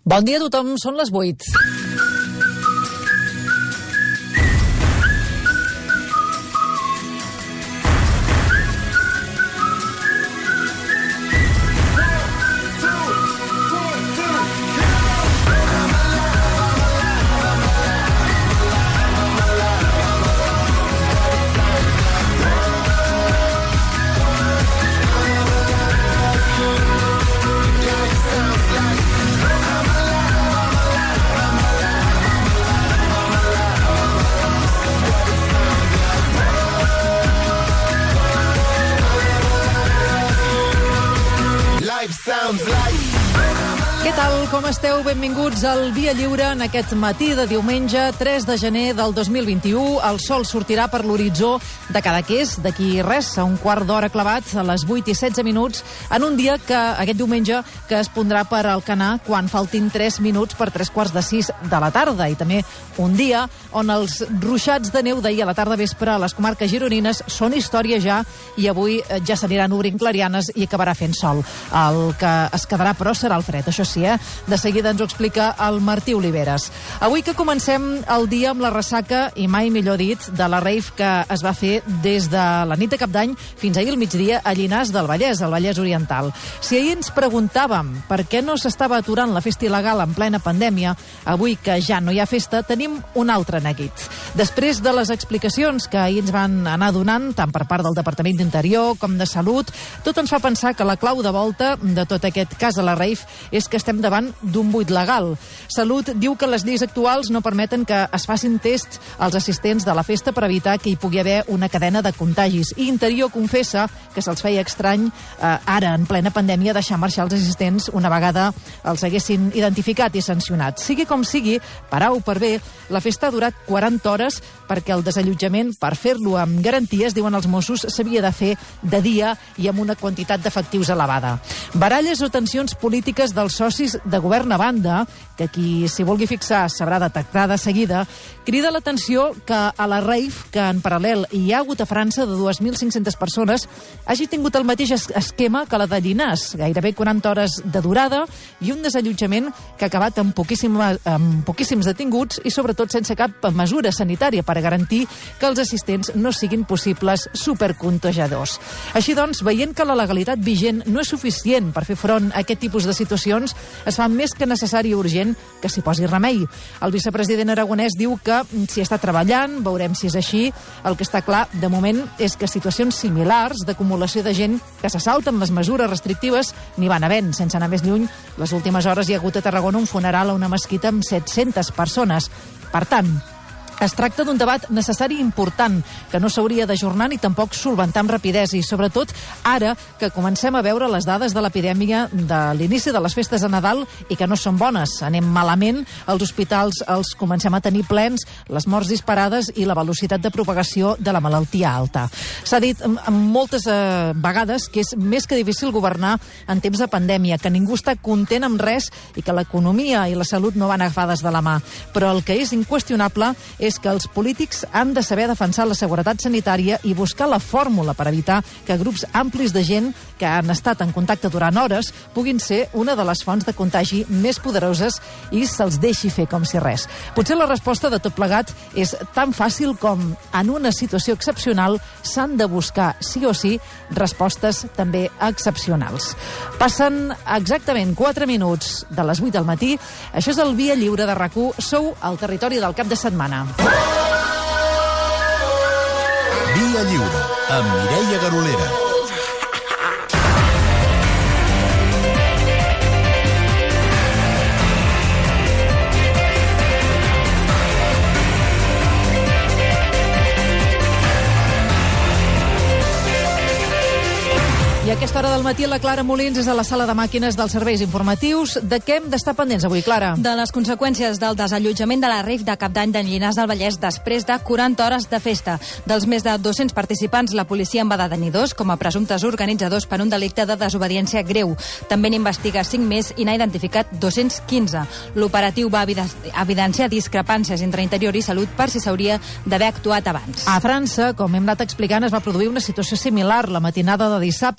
Bon dia a tothom, són les 8. Què tal, com esteu? Benvinguts al Via Lliure en aquest matí de diumenge 3 de gener del 2021. El sol sortirà per l'horitzó de Cadaqués, d'aquí res, a un quart d'hora clavat, a les 8:16, en un dia que, aquest diumenge, que es pondrà per Alcanar quan faltin 3 minuts per 3:45 de la tarda. I també un dia on els ruixats de neu d'ahir a la tarda vespre a les comarques gironines són història ja, i avui ja s'aniran obrint clarianes i acabarà fent sol. El que es quedarà, però, serà el fred, això sí, De seguida ens ho explica el Martí Oliveres. Avui que comencem el dia amb la ressaca, i mai millor dit, de la rave que es va fer des de la nit de Cap d'Any fins ahir al migdia a Llinars del Vallès, al Vallès Oriental. Si ahir ens preguntàvem per què no s'estava aturant la festa il·legal en plena pandèmia, avui que ja no hi ha festa, tenim un altre neguit. Després de les explicacions que ahir ens van anar donant, tant per part del Departament d'Interior com de Salut, tot ens fa pensar que la clau de volta de tot aquest cas de la rave és que estem davant d'un buit legal. Salut diu que les lleis actuals no permeten que es facin tests als assistents de la festa per evitar que hi pugui haver una cadena de contagis. I Interior confessa que se'ls feia estrany ara, en plena pandèmia, deixar marxar els assistents una vegada els haguessin identificat i sancionat. Sigui com sigui, per A o per B, la festa ha durat 40 hores perquè el desallotjament, per fer-lo amb garanties, diuen els Mossos, s'havia de fer de dia i amb una quantitat d'efectius elevada. Baralles o tensions polítiques dels socis de govern a banda, que qui s'hi vulgui fixar sabrà detectar de seguida, crida l'atenció que a la rave, que en paral·lel hi ha hagut a França de 2.500 persones, hagi tingut el mateix esquema que la de Llinars, gairebé 40 hores de durada i un desallotjament que ha acabat amb poquíssims detinguts i sobretot sense cap mesura sanitària per garantir que els assistents no siguin possibles supercontagiadors. Així doncs, veient que la legalitat vigent no és suficient per fer front a aquest tipus de situacions, es fa més que necessari i urgent que s'hi posi remei. El vicepresident aragonès diu que s'hi està treballant, veurem si és així. El que està clar, de moment, és que situacions similars d'acumulació de gent que se salten les mesures restrictives n'hi van havent. Sense anar més lluny, les últimes hores hi ha hagut a Tarragona un funeral a una mesquita amb 700 persones. Per tant, es tracta d'un debat necessari i important que no s'hauria d'ajornar ni tampoc solventar amb rapidesa, i sobretot ara que comencem a veure les dades de l'epidèmia de l'inici de les festes de Nadal i que no són bones. Anem malament, els hospitals els comencem a tenir plens, les morts disparades i la velocitat de propagació de la malaltia alta. S'ha dit moltes vegades que és més que difícil governar en temps de pandèmia, que ningú està content amb res i que l'economia i la salut no van agafades de la mà. Però el que és inqüestionable és que els polítics han de saber defensar la seguretat sanitària i buscar la fórmula per evitar que grups amplis de gent que han estat en contacte durant hores puguin ser una de les fonts de contagi més poderoses i se'ls deixi fer com si res. Potser la resposta de tot plegat és tan fàcil com en una situació excepcional s'han de buscar, sí o sí, respostes també excepcionals. Passen exactament 4 minuts de les 8 del matí. Això és el Via Lliure de RAC1. Sou al territori del cap de setmana. Via Lliure, amb Mireia Garolera. I a aquesta hora del matí la Clara Molins és a la sala de màquines dels serveis informatius. De què hem d'estar pendents avui, Clara? De les conseqüències del desallotjament de la rave de Cap d'Any de Llinars del Vallès després de 40 hores de festa. Dels més de 200 participants, la policia en va detenir 2 com a presumptes organitzadors per un delicte de desobediència greu. També n'investiga 5 més i n'ha identificat 215. L'operatiu va evidenciar discrepàncies entre Interior i Salut per si s'hauria d'haver actuat abans. A França, com hem anat explicant, es va produir una situació similar. La matinada de dissabte, la Germandat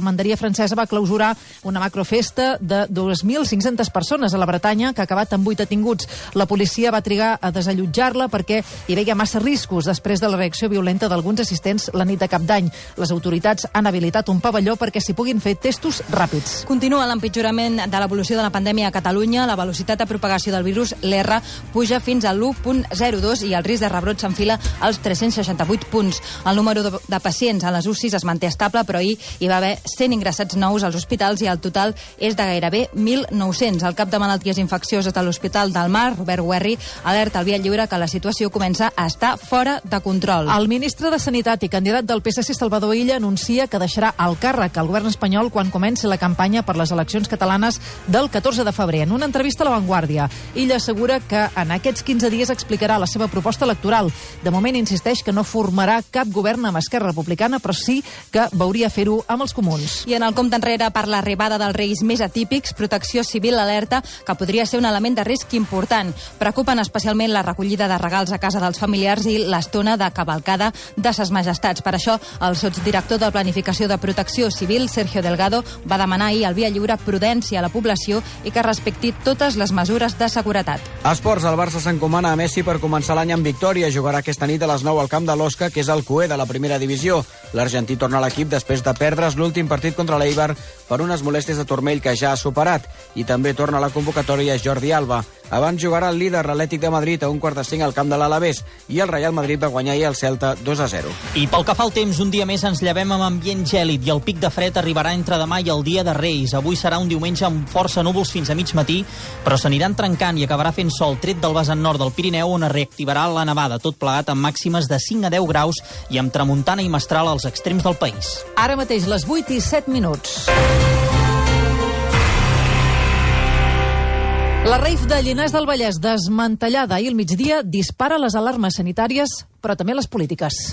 Germanderia Francesa va clausurar una macrofesta de 2.500 persones a la Bretanya, que ha acabat amb 8 detinguts. La policia va trigar a desallotjar-la perquè hi veia massa riscos després de la reacció violenta d'alguns assistents la nit de Cap d'Any. Les autoritats han habilitat un pavelló perquè s'hi puguin fer testos ràpids. Continua l'empitjorament de l'evolució de la pandèmia a Catalunya. La velocitat de propagació del virus, l'R, puja fins a l'1.02 i el risc de rebrot s'enfila als 368 punts. El número de pacients a les UCIs es manté estable, però ahir hi va haver 100 ingressats nous als hospitals i el total és de gairebé 1.900. El cap de malalties infeccioses de l'Hospital del Mar, Robert Guerri, alerta al Via Lliure que la situació comença a estar fora de control. El ministre de Sanitat i candidat del PSC, Salvador Illa, anuncia que deixarà el càrrec al govern espanyol quan comenci la campanya per les eleccions catalanes del 14 de febrer. En una entrevista a La Vanguardia, Illa assegura que en aquests 15 dies explicarà la seva proposta electoral. De moment insisteix que no formarà cap govern amb Esquerra Republicana, però sí que veuria fer-ho amb els comuns. I en el compte enrere per l'arribada dels reis més atípics, Protecció Civil alerta que podria ser un element de risc important. Preocupen especialment la recollida de regals a casa dels familiars i l'estona de cavalcada de ses majestats. Per això, el sotsdirector de Planificació de Protecció Civil, Sergio Delgado, va demanar ahir al Via Lliure prudència a la població i que respecti totes les mesures de seguretat. Esports, el Barça s'encomana a Messi per començar l'any amb victòria. Jugarà aquesta nit a les 9 al camp de l'Osca, que és el cué de la primera divisió. L'argentí torna a l'equip després de perdre's l'últim partit contra l'Eibar per unes molèsties de turmell que ja ha superat. I també torna a la convocatòria Jordi Alba. Abans jugarà el líder, l'Atlètic de Madrid, a 1:45 al camp de l'Alavés, i el Real Madrid va guanyar ahir el Celta 2-0. I pel que fa al temps, un dia més ens llevem amb ambient gèlid i el pic de fred arribarà entre demà i el dia de Reis. Avui serà un diumenge amb força núvols fins a mig matí, però s'aniran trencant i acabarà fent sol, tret del vessant nord del Pirineu, on es reactivarà la nevada, tot plegat amb màximes de 5 a 10 graus i amb tramuntana i mestral als extrems del país. Ara mateix, les 8:07. La Rave de Llinars del Vallès, desmantellada ahir al migdia, dispara les alarmes sanitàries, però també les polítiques.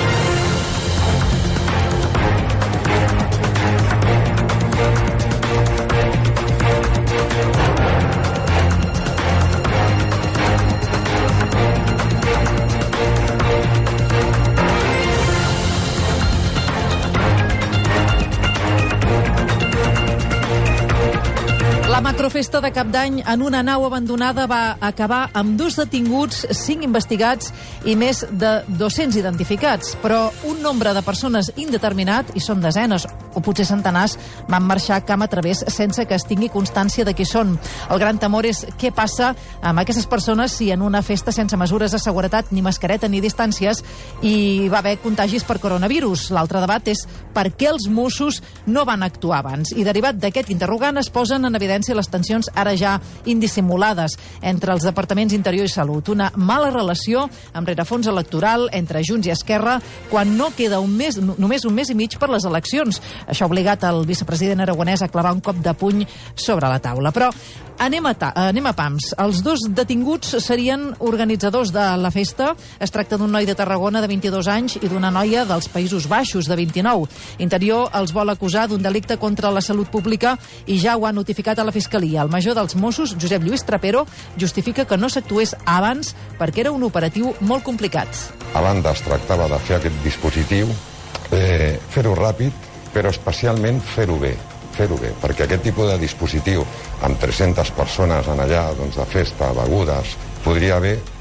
La macrofesta de Cap d'Any en una nau abandonada va acabar amb 2 detinguts, 5 investigats i més de 200 identificats. Però un nombre de persones indeterminat, i són desenes o potser centenars, van marxar camp a través sense que es tingui constància de qui són. El gran temor és què passa amb aquestes persones si en una festa sense mesures de seguretat, ni mascareta ni distàncies, hi va haver contagis per coronavirus. L'altre debat és per què els Mossos no van actuar abans. I derivat d'aquest interrogant es posen en evidència les tensions ara ja indissimulades entre els departaments Interior i Salut. Una mala relació amb rerefons electoral entre Junts i Esquerra quan no queda només un mes i mig per les eleccions. Això ha obligat el vicepresident aragonès a clavar un cop de puny sobre la taula. Però anem a pams. Els 2 detinguts serien organitzadors de la festa. Es tracta d'un noi de Tarragona de 22 anys i d'una noia dels Països Baixos de 29. Interior els vol acusar d'un delicte contra la salut pública i ja ho ha notificat a la Fiscalia. El major dels Mossos, Josep Lluís Trapero, justifica que no s'actués abans perquè era un operatiu molt complicat. A banda, es tractava de fer aquest dispositiu, fer-ho ràpid, però especialment fer-ho bé, perquè aquest tipus de dispositiu amb 300 persones en allà, doncs, de festa, begudes, podria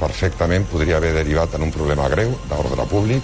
haver derivat en un problema greu d'ordre públic.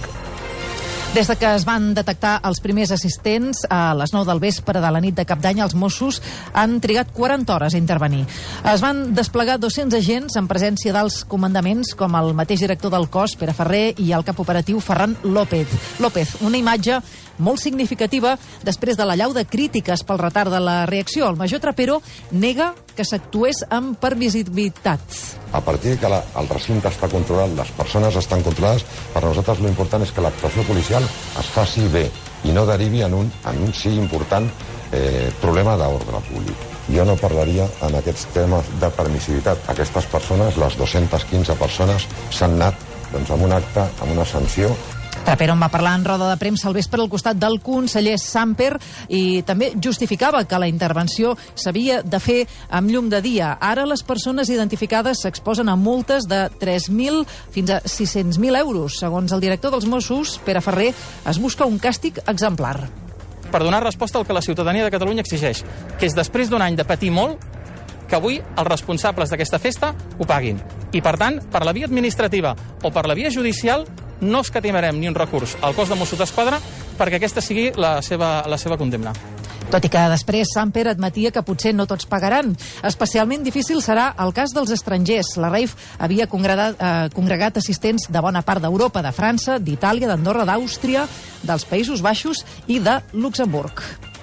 Des de que es van detectar els primers assistents a les 9 del vespre de la nit de Cap d'Any, els Mossos han trigat 40 hores a intervenir. Es van desplegar 200 agents en presència d'alts comandaments, com el mateix director del cos, Pere Ferrer, i el cap operatiu Ferran López. Una imatge molt significativa després de l'allau de crítiques pel retard de la reacció. El major Trapero nega que s'actués amb permissivitat. A partir que el recinte està controlat, les persones estan controlades, per nosaltres l'important és que l'actuació policial es faci bé i no derivi en un important problema d'ordre públic. Jo no parlaria en aquests temes de permissivitat. Aquestes persones, les 215 persones, s'han anat amb un acte, amb una sanció. Trapero en va parlar en roda de premsa al vespre al costat del conseller Samper i també justificava que la intervenció s'havia de fer amb llum de dia. Ara les persones identificades s'exposen a multes de 3.000 fins a 600.000 euros. Segons el director dels Mossos, Pere Ferrer, es busca un càstig exemplar. per donar resposta al que la ciutadania de Catalunya exigeix, que és després d'un any de patir molt, que avui els responsables d'aquesta festa ho paguin. I, per tant, per la via administrativa o per la via judicial, no escatimarem ni un recurs al cos de Mossos d'Esquadra perquè aquesta sigui la seva condemna. Tot i que després Samper admetia que potser no tots pagaran. Especialment difícil serà el cas dels estrangers. La rave havia congregat assistents de bona part d'Europa, de França, d'Itàlia, d'Andorra, d'Àustria, dels Països Baixos i de Luxemburg.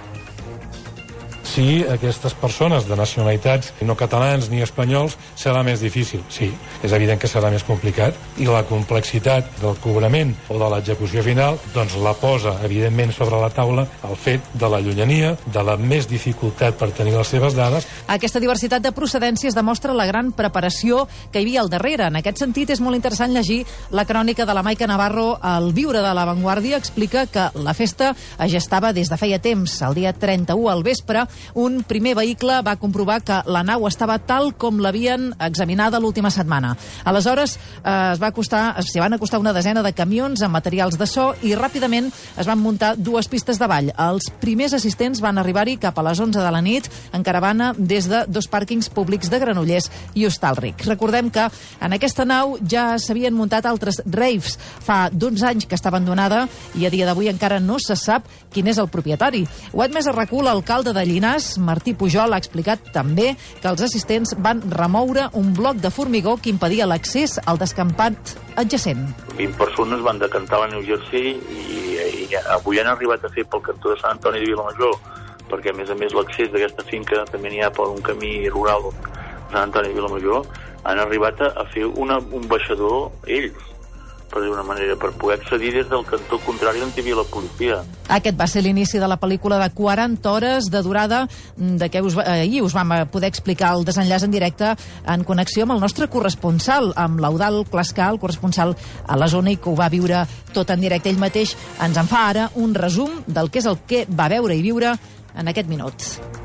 Sí, aquestes persones de nacionalitats no catalans ni espanyols serà més difícil. Sí, és evident que serà més complicat i la complexitat del cobrament o de l'execució final doncs la posa evidentment sobre la taula el fet de la llunyania, de la més dificultat per tenir les seves dades. Aquesta diversitat de procedències demostra la gran preparació que hi havia al darrere. En aquest sentit, és molt interessant llegir la crònica de la Maica Navarro al Viure de la Vanguardia. Explica que la festa es gestava des de feia temps. El dia 31 al vespre, un primer vehicle va comprovar que la nau estava tal com l'havien examinada l'última setmana. Aleshores, s'hi van acostar una desena de camions amb materials de so i ràpidament es van muntar 2 pistes de ball. Els primers assistents van arribar-hi cap a les 11 de la nit en caravana des de 2 pàrquings públics de Granollers i Hostalric. Recordem que en aquesta nau ja s'havien muntat altres raves. Fa 12 anys que està abandonada i a dia d'avui encara no se sap quin és el propietari. Ho ha admès a RAC1 l'alcalde de Llinars, Martí Pujol, ha explicat també que els assistents van remoure un bloc de formigó que impedia l'accés al descampat adjacent. 20 persones van decantar la New Jersey i avui han arribat a fer pel cantó de Sant Antoni de Vilamajor, perquè a més l'accés d'aquesta finca també n'hi ha per un camí rural de Sant Antoni de Vilamajor, han arribat a fer un baixador ells, per dir una manera, per poder accedir des del cantó contrari on hi havia la policia. Aquest va ser l'inici de la pel·lícula de 40 hores de durada de què ahir us vam poder explicar el desenllaç en directe en connexió amb el nostre corresponsal, amb l'Eudald Clascar, el corresponsal a la zona i que ho va viure tot en directe. Ell mateix ens en fa ara un resum del que és el que va veure i viure en aquest minut.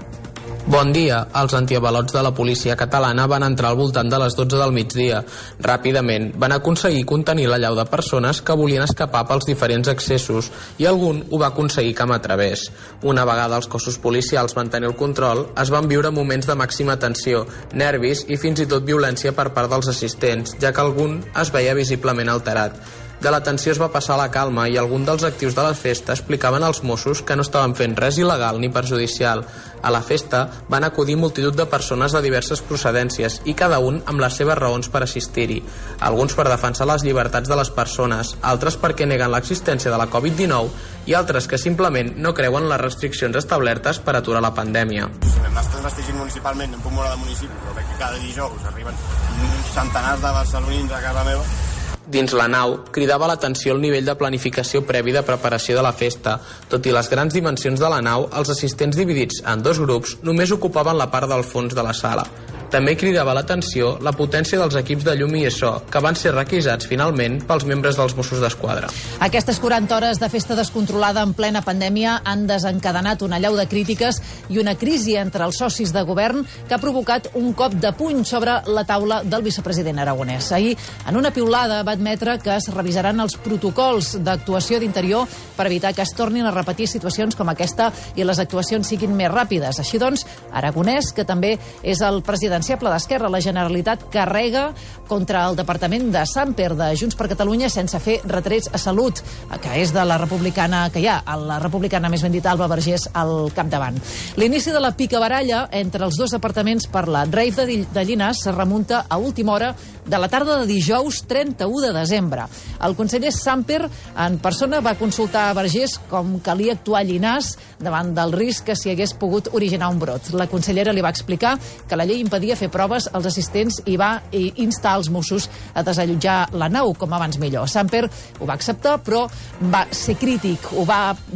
Bon dia. Els antiavalots de la policia catalana van entrar al voltant de les 12 del migdia. Ràpidament van aconseguir contenir la llau de persones que volien escapar pels diferents accessos i algun ho va aconseguir camp a través. Una vegada els cossos policials van tenir el control, es van viure moments de màxima tensió, nervis i fins i tot violència per part dels assistents, ja que algun es veia visiblement alterat. De la tensió es va passar a la calma i alguns dels actius de la festa explicaven als Mossos que no estaven fent res il·legal ni perjudicial. A la festa van acudir multitud de persones de diverses procedències i cada un amb les seves raons per assistir-hi. Alguns per defensar les llibertats de les persones, altres perquè neguen l'existència de la Covid-19 i altres que simplement no creuen les restriccions establertes per aturar la pandèmia. L'estem restringint municipalment, en puc moure de municipi, però veig que cada dijous arriben centenars de barcelonins a casa meva. Dins la nau, cridava l'atenció el nivell de planificació previ de preparació de la festa. Tot i les grans dimensions de la nau, els assistents dividits en 2 grups només ocupaven la part del fons de la sala. També cridava l'atenció la potència dels equips de llum i so, que van ser requisats finalment pels membres dels Mossos d'Esquadra. Aquestes 40 hores de festa descontrolada en plena pandèmia han desencadenat una allau de crítiques i una crisi entre els socis de govern que ha provocat un cop de puny sobre la taula del vicepresident aragonès. Ahir, en una piulada, va admetre que es revisaran els protocols d'actuació d'Interior per evitar que es tornin a repetir situacions com aquesta i les actuacions siguin més ràpides. Així doncs, Aragonès, que també és el presidenciable d'Esquerra, la Generalitat carrega contra el departament de Samper de Junts per Catalunya sense fer retrets a Salut, que és de la republicana que hi ha, la republicana més ben dit, Alba Vergés, al capdavant. L'inici de la picabaralla entre els 2 departaments per la rave de Llinars se remunta a última hora de la tarda de dijous 31 de desembre. El conseller Samper en persona va consultar a Vergés com calia actuar a Llinars davant del risc que s'hi hagués pogut originar un brot. La consellera li va explicar que la llei impedia fer proves als assistents i va instar els Mossos a desallotjar la nau com abans millor. Samper ho va acceptar, però va ser crític, ho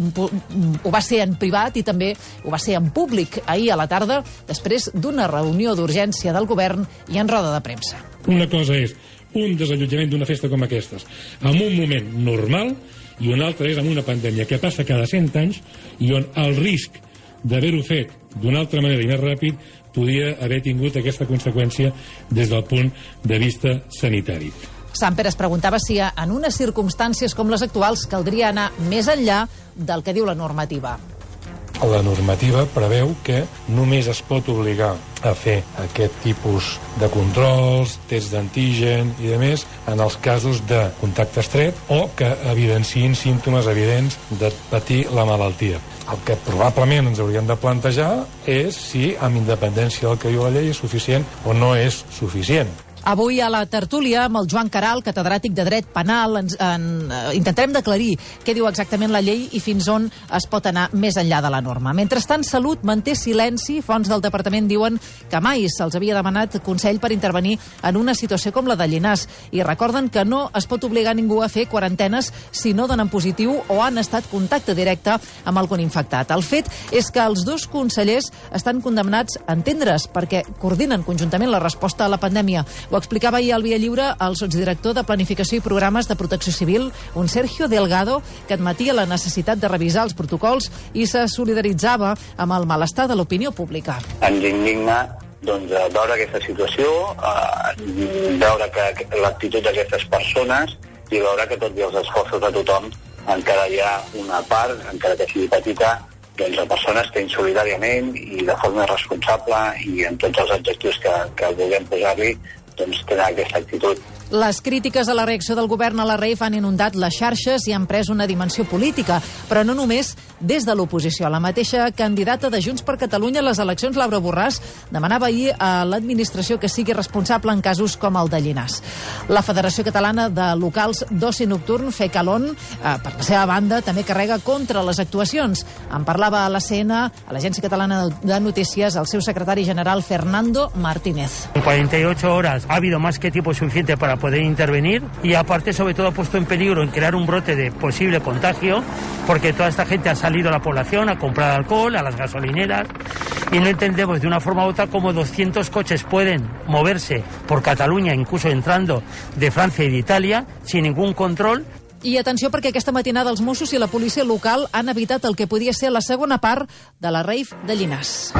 va ser en privat i també ho va ser en públic ahir a la tarda, després d'una reunió d'urgència del govern i en roda de premsa. Una cosa és un desallotjament d'una festa com aquestes en un moment normal i una altra és en una pandèmia que passa cada 100 anys i on el risc d'haver-ho fet d'una altra manera i més ràpid podia haver tingut aquesta conseqüència des del punt de vista sanitari. Samper es preguntava si en unes circumstàncies com les actuals caldria anar més enllà del que diu la normativa. La normativa preveu que només es pot obligar a fer aquest tipus de controls, tests d'antigen i demés en els casos de contacte estret o que evidenciïn símptomes evidents de patir la malaltia. El que probablement ens hauríem de plantejar és si, amb independència del que diu la llei, és suficient o no és suficient. Avui a la tertúlia amb el Joan Caral, catedràtic de Dret Penal, intentarem d'aclarir què diu exactament la llei i fins on es pot anar més enllà de la norma. Mentrestant, Salut manté silenci. Fonts del departament diuen que mai se'ls havia demanat consell per intervenir en una situació com la de Llinars i recorden que no es pot obligar ningú a fer quarantenes si no donen positiu o han estat contacte directe amb algun infectat. El fet és que els dos consellers estan condemnats a entendre's perquè coordinen conjuntament la resposta a la pandèmia. Ho explicava ahir al Via Lliure el sotsdirector de Planificació i Programes de Protecció Civil, un Sergio Delgado, que admetia la necessitat de revisar els protocols i se solidaritzava amb el malestar de l'opinió pública. Ens indigna veure aquesta situació, veure que l'actitud d'aquestes persones i veure que tots els esforços de tothom encara hi ha una part, encara que sigui petita, de persones que insolidàriament i de forma irresponsable i amb tots els adjectius que vulguem posar-li tenen aquesta actitud. Les crítiques a la reacció del govern a la REIF han inundat les xarxes i han pres una dimensió política, però no només des de l'oposició. La mateixa candidata de Junts per Catalunya a les eleccions, Laura Borràs, demanava ahir a l'administració que sigui responsable en casos com el de Llinars. La Federació Catalana de Locals d'Oci Nocturn, FECALON, per la seva banda, també carrega contra les actuacions. En parlava a l'ACN, a l'Agència Catalana de Notícies, el seu secretari general, Fernando Martínez. En 48 horas ha habido más que tiempo suficiente para poder intervenir y aparte sobre todo ha puesto en peligro en crear un brote de posible contagio porque toda esta gente ha salido a la población a comprar alcohol, a las gasolineras y no entendemos de una forma u otra cómo 200 coches pueden moverse por Cataluña, incluso entrando de Francia y de Italia sin ningún control. I atenció perquè aquesta matinada els Mossos i la policia local han evitat el que podia ser la segona part de la rave de Llinars.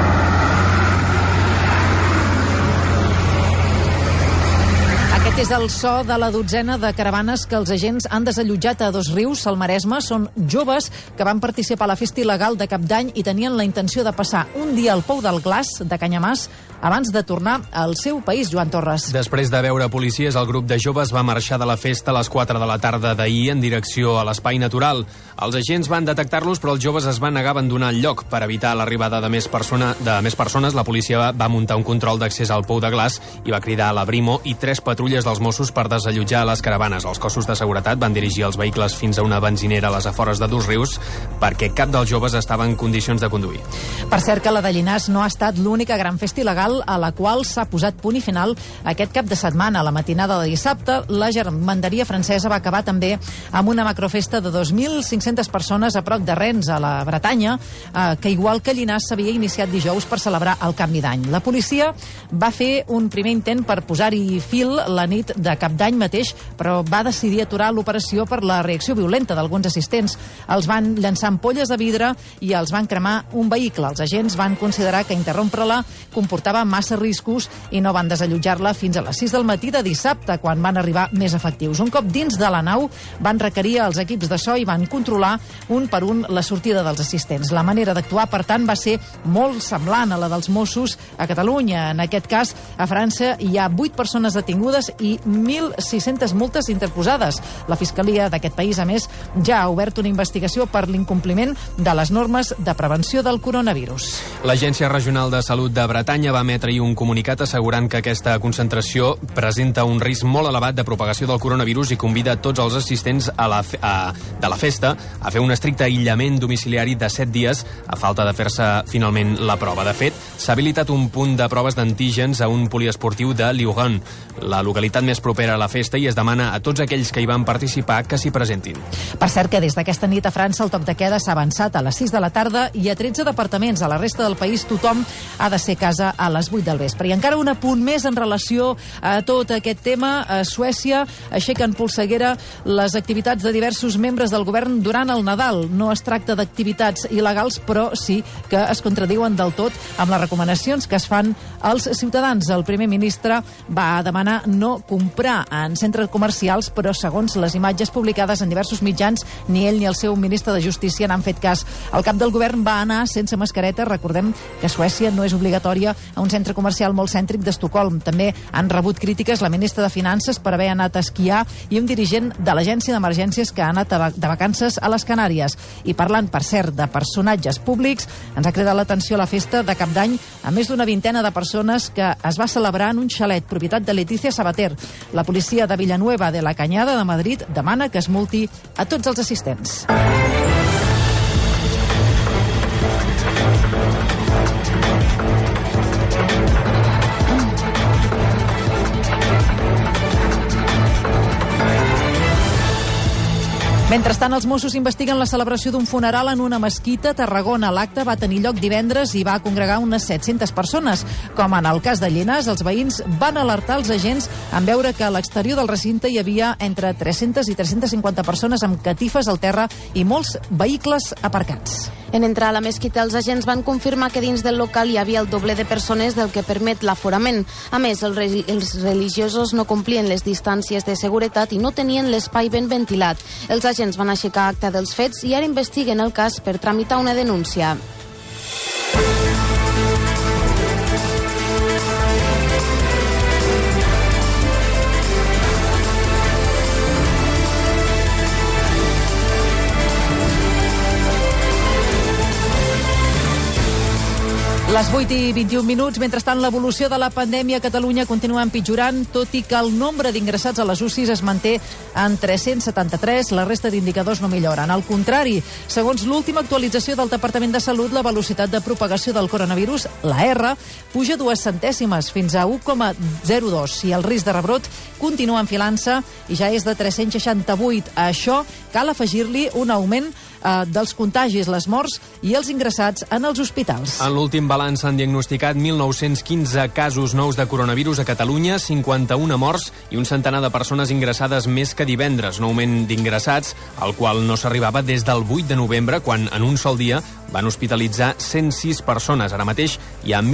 Aquest és el so de la dotzena de caravanes que els agents han desallotjat a Dosrius, al Maresme. Són joves que van participar a la festa il·legal de Cap d'Any i tenien la intenció de passar un dia al Pou del Glaç de Canyamàs abans de tornar al seu país, Joan Torres. Després de veure policies, el grup de joves va marxar de la festa a les 4 de la tarda d'ahir en direcció a l'espai natural. Els agents van detectar-los, però els joves es van negar a abandonar el lloc. Per evitar l'arribada de més persones, la policia va muntar un control d'accés al Pou de Glaç i va cridar a la Brimo i 3 patrulles dels Mossos per desallotjar les caravanes. Els cossos de seguretat van dirigir els vehicles fins a una benzinera a les afores de Dosrius perquè cap dels joves estava en condicions de conduir. Per cert que la de Llinars no ha estat l'única gran festa il·legal a la qual s'ha posat punt i final aquest cap de setmana. A la matinada de dissabte, la germanderia francesa va acabar també amb una macrofesta de 2.500 persones a prop de Rennes, a la Bretanya, que igual que Llinars s'havia iniciat dijous per celebrar el canvi d'any. La policia va fer un primer intent per posar-hi fil la nit de Cap d'Any mateix, però va decidir aturar l'operació per la reacció violenta d'alguns assistents. Els van llançar ampolles de vidre i els van cremar un vehicle. Els agents van considerar que interrompre-la comportava massa riscos i no van desallotjar-la fins a les 6 del matí de dissabte, quan van arribar més efectius. Un cop dins de la nau, van requerir els equips de so i van controlar un per un la sortida dels assistents. La manera d'actuar, per tant, va ser molt semblant a la dels Mossos a Catalunya. En aquest cas, a França hi ha 8 persones detingudes i 1.600 multes interposades. La Fiscalia d'aquest país, a més, ja ha obert una investigació per l'incompliment de les normes de prevenció del coronavirus. L'Agència Regional de Salut de Bretanya va emetre ahir un comunicat assegurant que aquesta concentració presenta un risc molt elevat de propagació del coronavirus i convida tots els assistents de la festa a fer un estricte aïllament domiciliari de 7 dies a falta de fer-se finalment la prova. De fet, s'ha habilitat un punt de proves d'antígens a un poliesportiu de Liugan, la localitat més propera a la festa, i es demana a tots aquells que hi van participar que s'hi presentin. Per cert que des d'aquesta nit a França el toc de queda s'ha avançat a les 6 de la tarda i a 13 departaments. A la resta del país tothom ha de ser a casa a les 8 del vespre. I encara un apunt més en relació a tot aquest tema. A Suècia aixequen polseguera les activitats de diversos membres del govern durant el Nadal. No es tracta d'activitats il·legals, però sí que es contradiuen del tot amb les recomanacions que es fan als ciutadans. El primer ministre va demanar no comprar en centres comercials, però segons les imatges publicades en diversos mitjans, ni ell ni el seu ministre de Justícia n'han fet cas. El cap del govern va anar sense mascareta. Recordem que a Suècia no és obligatòria a un centre comercial molt cèntric d'Estocolm. També han rebut crítiques la ministra de Finances per haver anat a esquiar i un dirigent de l'Agència d'Emergències que ha anat de vacances a les Canàries. I parlant, per cert, de personatges públics, ens ha cridat l'atenció la festa de Cap d'Any a més d'una vintena de persones que es va celebrar en un xalet propietat de Leticia Sabater. La policia de Villanueva de la Cañada de Madrid demana que es multi a tots els assistents. Mentrestant, els Mossos investiguen la celebració d'un funeral en una mesquita a Tarragona. L'acte va tenir lloc divendres i va congregar unes 700 persones. Com en el cas de Llinars, els veïns van alertar els agents en veure que a l'exterior del recinte hi havia entre 300 i 350 persones amb catifes al terra i molts vehicles aparcats. En entrar a la mesquita, els agents van confirmar que dins del local hi havia el doble de persones del que permet l'aforament. A més, els religiosos no complien les distàncies de seguretat i no tenien l'espai ben ventilat. Els agents van aixecar acta dels fets i ara investiguen el cas per tramitar una denúncia. Les 8 i 21 minuts. Mentrestant, l'evolució de la pandèmia a Catalunya continua empitjorant, tot i que el nombre d'ingressats a les UCIs es manté en 373. La resta d'indicadors no milloren. Al contrari, segons l'última actualització del Departament de Salut, la velocitat de propagació del coronavirus, la R, puja 2 centèsimes, fins a 1,02. I el risc de rebrot continua enfilant-se i ja és de 368. A això cal afegir-li un augment dels contagis, les morts i els ingressats en els hospitals. En l'últim balanç s'han diagnosticat 1.915 casos nous de coronavirus a Catalunya, 51 morts i un centenar de persones ingressades més que divendres, un augment d'ingressats al qual no s'arribava des del 8 de novembre, quan en un sol dia van hospitalitzar 106 persones. Ara mateix hi ha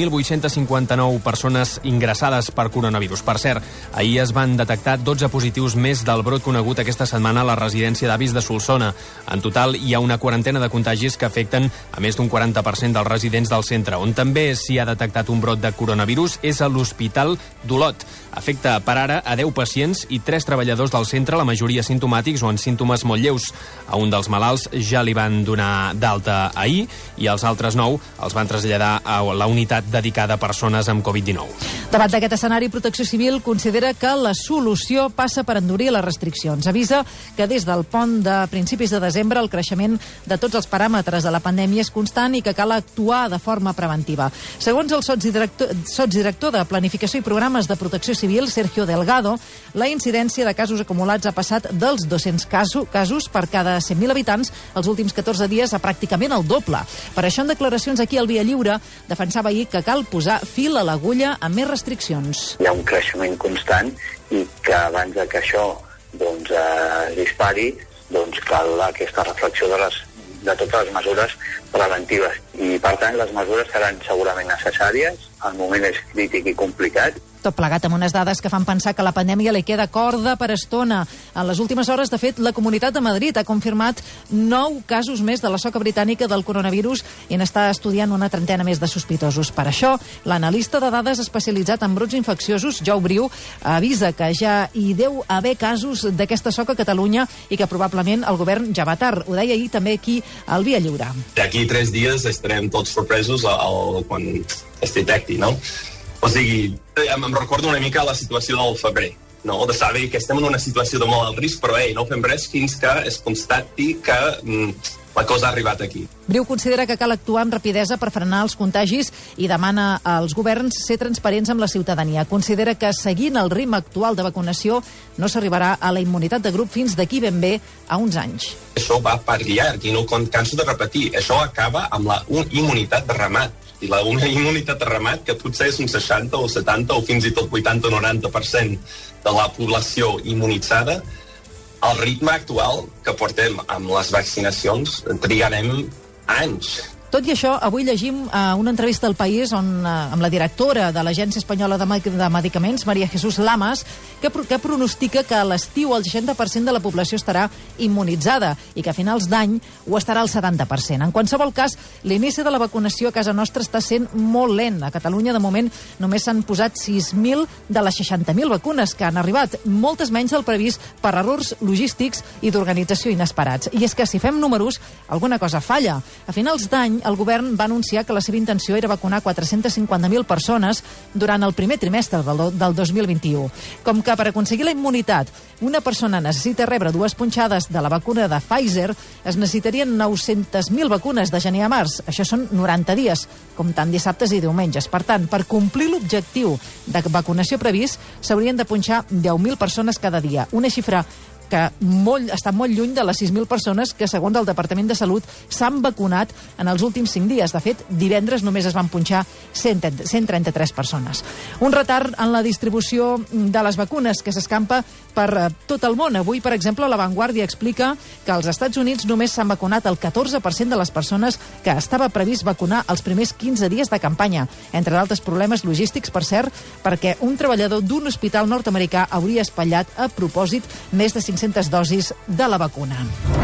1.859 persones ingressades per coronavirus. Per cert, ahir es van detectar 12 positius més del brot conegut aquesta setmana a la residència d'avis de Solsona. En total, hi ha una quarantena de contagis que afecten a més d'un 40% dels residents del centre. On també s'hi ha detectat un brot de coronavirus és a l'Hospital d'Olot. Afecta per ara a 10 pacients i 3 treballadors del centre, la majoria simptomàtics o amb símptomes molt lleus. A un dels malalts ja li van donar d'alta ahir i els altres 9 els van traslladar a la unitat dedicada a persones amb Covid-19. Davant d'aquest escenari, Protecció Civil considera que la solució passa per endurir les restriccions. Avisa que des del pont de principis de desembre el creixement de tots els paràmetres de la pandèmia és constant i que cal actuar de forma preventiva. Segons el sotsdirector de Planificació i Programes de Protecció Civil, Sergio Delgado, la incidència de casos acumulats ha passat dels 200 casos per cada 100.000 habitants els últims 14 dies a pràcticament el doble. Per això, en declaracions aquí al Via Lliure, defensava ahir que cal posar fil a l'agulla amb més restriccions. Hi ha un creixement constant i que abans de que això es dispari, cal aquesta reflexió de totes les mesures preventives. I, per tant, les mesures seran segurament necessàries. El moment és crític i complicat. Tot plegat amb unes dades que fan pensar que la pandèmia li queda corda per estona. En les últimes hores, de fet, la Comunitat de Madrid ha confirmat 9 casos més de la soca britànica del coronavirus i n'està estudiant una trentena més de sospitosos. Per això, l'analista de dades especialitzat en brots infecciosos, Jou Briu, avisa que ja hi deu haver casos d'aquesta soca a Catalunya i que probablement el govern ja va tard. Ho deia ahir també aquí al Via Lliure. D'aquí 3 dies estarem tots sorpresos quan es detecti, no? O sigui, em recordo una mica la situació del febrer, no? De saber que estem en una situació de molt alt risc, però no fem res fins que es constati que la cosa ha arribat aquí. Briu considera que cal actuar amb rapidesa per frenar els contagis i demana als governs ser transparents amb la ciutadania. Considera que seguint el ritme actual de vacunació no s'arribarà a la immunitat de grup fins d'aquí ben bé a uns anys. Això va per llarg i no canso de repetir. Això acaba amb la immunitat de ramat. I la immunitat de ramat, que potser és un 60 o 70 o fins i tot 80 o 90% de la població immunitzada, al ritme actual que portem amb les vaccinacions trigarem anys Tot i això, avui llegim una entrevista al País amb la directora de l'Agència Espanyola de Medicaments, María Jesús Lamas, que pronostica que a l'estiu el 60% de la població estarà immunitzada i que a finals d'any ho estarà al 70%. En qualsevol cas, l'inici de la vacunació a casa nostra està sent molt lent. A Catalunya, de moment, només s'han posat 6.000 de les 60.000 vacunes que han arribat, moltes menys del previst per errors logístics i d'organització inesperats. I és que, si fem números, alguna cosa falla. A finals d'any, el govern va anunciar que la seva intenció era vacunar 450.000 persones durant el primer trimestre del 2021. Com que per aconseguir la immunitat una persona necessita rebre 2 punxades de la vacuna de Pfizer, es necessitarien 900.000 vacunes de gener a març. Això són 90 dies, comptant dissabtes i diumenges. Per tant, per complir l'objectiu de vacunació previst, s'haurien de punxar 10.000 persones cada dia. Una xifra que està molt lluny de les 6.000 persones que, segons el Departament de Salut, s'han vacunat en els últims 5 dies. De fet, divendres només es van punxar 133 persones. Un retard en la distribució de les vacunes que s'escampa per tot el món. Avui, per exemple, La Vanguardia explica que als Estats Units només s'han vacunat el 14% de les persones que estava previst vacunar els primers 15 dies de campanya. Entre d'altres problemes logístics, per cert, perquè un treballador d'un hospital nord-americà hauria espatllat a propòsit més de 500 dosis de la vacuna.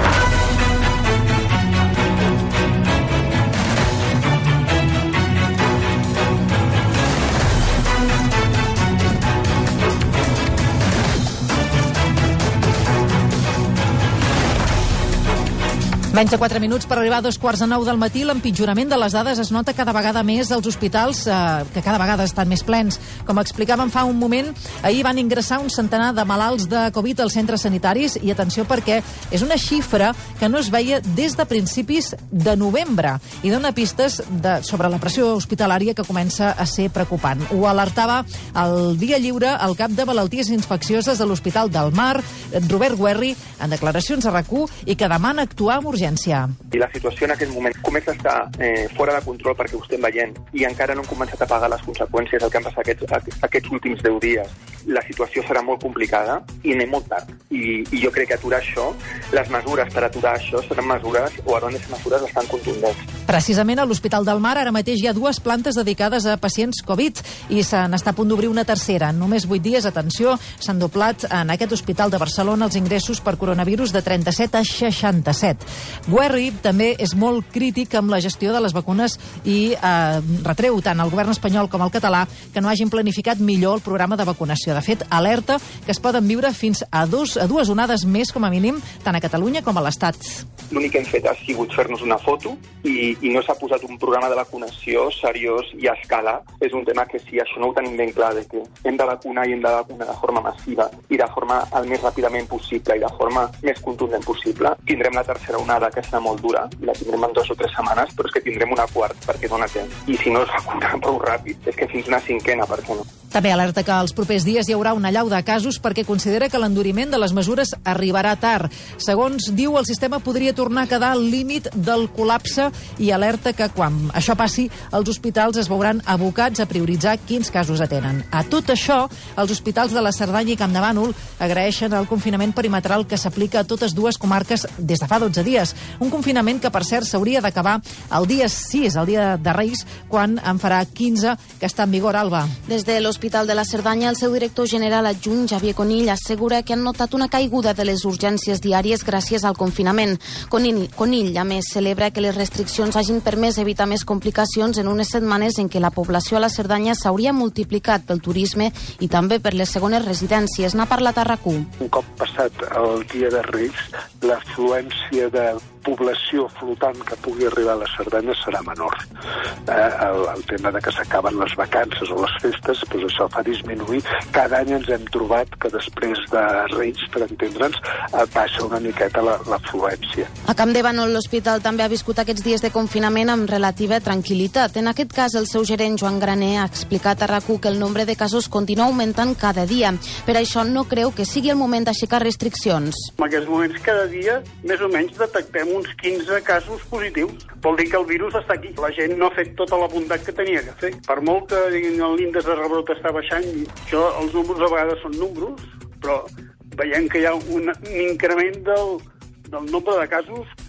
Menys de 4 minuts per arribar a 2:15 del matí. L'empitjorament de les dades es nota cada vegada més als hospitals, que cada vegada estan més plens. Com explicàvem fa un moment, ahir van ingressar un centenar de malalts de Covid als centres sanitaris, i atenció perquè és una xifra que no es veia des de principis de novembre i dona pistes sobre la pressió hospitalària que comença a ser preocupant. Ho alertava al Via Lliure el cap de malalties infeccioses de l'Hospital del Mar, Robert Guerri, en declaracions a RAC1, i que demana actuar amb urgència. I la situació en aquest moment comença a estar fora de control perquè ho estem veient i encara no hem començat a pagar les conseqüències del que han passat aquests últims 10 dies. La situació serà molt complicada i anem molt tard. I jo crec que aturar això, les mesures per aturar això seran mesures, o hauran de ser mesures bastant contundents. Precisament a l'Hospital del Mar ara mateix hi ha 2 plantes dedicades a pacients Covid i se n'està a punt d'obrir una tercera. En només 8 dies, atenció, s'han doblat en aquest hospital de Barcelona els ingressos per coronavirus de 37 a 67. Guerri també és molt crític amb la gestió de les vacunes i retreu tant al govern espanyol com al català que no hagin planificat millor el programa de vacunació. De fet, alerta que es poden viure fins a dues onades més, com a mínim, tant a Catalunya com a l'Estat. L'únic que hem fet ha sigut fer-nos una foto i no s'ha posat un programa de vacunació seriós i a escala. És un tema que, si això no ho tenim ben clar, de que hem de vacunar i hem de vacunar de forma massiva i de forma el més ràpidament possible i de forma més contundent possible, tindrem la tercera onada, que serà molt dura, i la tindrem en 2 o 3 setmanes, però és que tindrem una quarta perquè dona temps. I si no es vacuna prou ràpid, és que fins una 5a, per què no? També alerta que els propers dies hi haurà una allau de casos perquè considera que l'enduriment de les mesures arribarà tard. Segons diu, el sistema podria tornar a quedar al límit del col·lapse i alerta que quan això passi, els hospitals es veuran abocats a prioritzar quins casos atenen. A tot això, els hospitals de la Cerdanya i Camp de Bànol agraeixen el confinament perimetral que s'aplica a totes 2 comarques des de fa 12 dies. Un confinament que, per cert, s'hauria d'acabar el dia 6, el dia de Reis, quan en farà 15 que està en vigor, Alba. Des de l'Hospital de la Cerdanya, el seu director general adjunt, Xavier Conill, assegura que han notat una caiguda de les urgències diàries gràcies al confinament. Conill, a més, celebra que les restriccions hagin permès evitar més complicacions en unes setmanes en què la població a la Cerdanya s'hauria multiplicat pel turisme i també per les segones residències. N'ha parlat a RAC1. Un cop passat el dia de Reis, l'afluència de població flotant que pugui arribar a la Cerdanya serà menor. El tema de que s'acaben les vacances o les festes, doncs això fa disminuir. Cada any ens hem trobat que després de Reis, per entendre'ns, baixa una miqueta l'afluència. A Camp de Bànol, l'hospital també ha viscut aquests dies de confinament amb relativa tranquil·litat. En aquest cas, el seu gerent, Joan Graner, ha explicat a RAC1 que el nombre de casos continua augmentant cada dia. Per això no creu que sigui el moment d'aixecar restriccions. En aquests moments, cada dia, més o menys, detectem uns 15 casos positius. Vol dir que el virus està aquí. La gent no ha fet tota la bondat que tenia que fer. Per molt que l'índex de rebrot està baixant, els números a vegades són números, però veiem que hi ha un increment del nombre de casos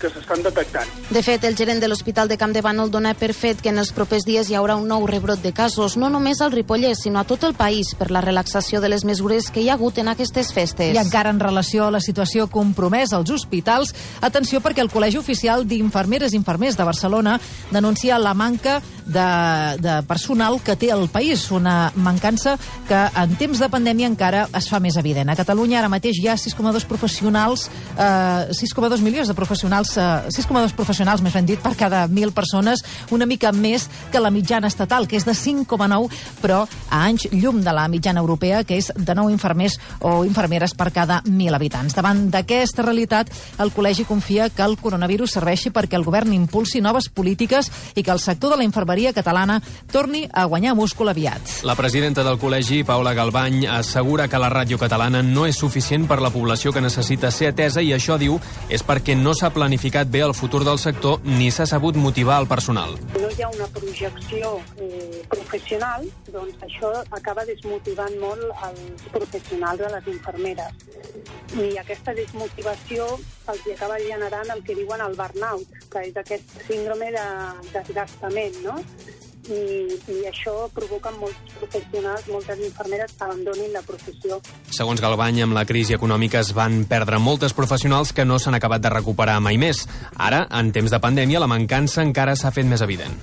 que s'estan detectant. De fet, el gerent de l'Hospital de Camp de Bànol dona per fet que en els propers dies hi haurà un nou rebrot de casos, no només al Ripollès, sinó a tot el país, per la relaxació de les mesures que hi ha hagut en aquestes festes. I encara en relació a la situació compromesa als hospitals, atenció perquè el Col·legi Oficial d'Infermeres i Infermers de Barcelona denuncia la manca de personal que té el país, una mancança que en temps de pandèmia encara es fa més evident. A Catalunya ara mateix hi ha 6,2 professionals, 6,2 milions de professionals, 6,2 professionals, més ben dit, per cada 1.000 persones, una mica més que la mitjana estatal, que és de 5,9, però a anys llum de la mitjana europea, que és de 9 infermers o infermeres per cada 1.000 habitants. Davant d'aquesta realitat, el col·legi confia que el coronavirus serveixi perquè el govern impulsi noves polítiques i que el sector de la infermeria catalana torni a guanyar múscul aviat. La presidenta del col·legi, Paula Galbany, assegura que la ràdio catalana no és suficient per la població que necessita ser atesa i això, diu, és perquè no s'ha planificat bé el futur del sector ni s'ha sabut motivar el personal. No hi ha una projecció professional, doncs això acaba desmotivant molt els professionals de les infermeres. I aquesta desmotivació els acaba generant el que diuen el burnout, que és aquest síndrome de desgastament, no? I això provoca molts professionals, moltes infermeres que abandonin la professió. Segons Galbany, amb la crisi econòmica es van perdre moltes professionals que no s'han acabat de recuperar mai més. Ara, en temps de pandèmia, la mancança encara s'ha fet més evident.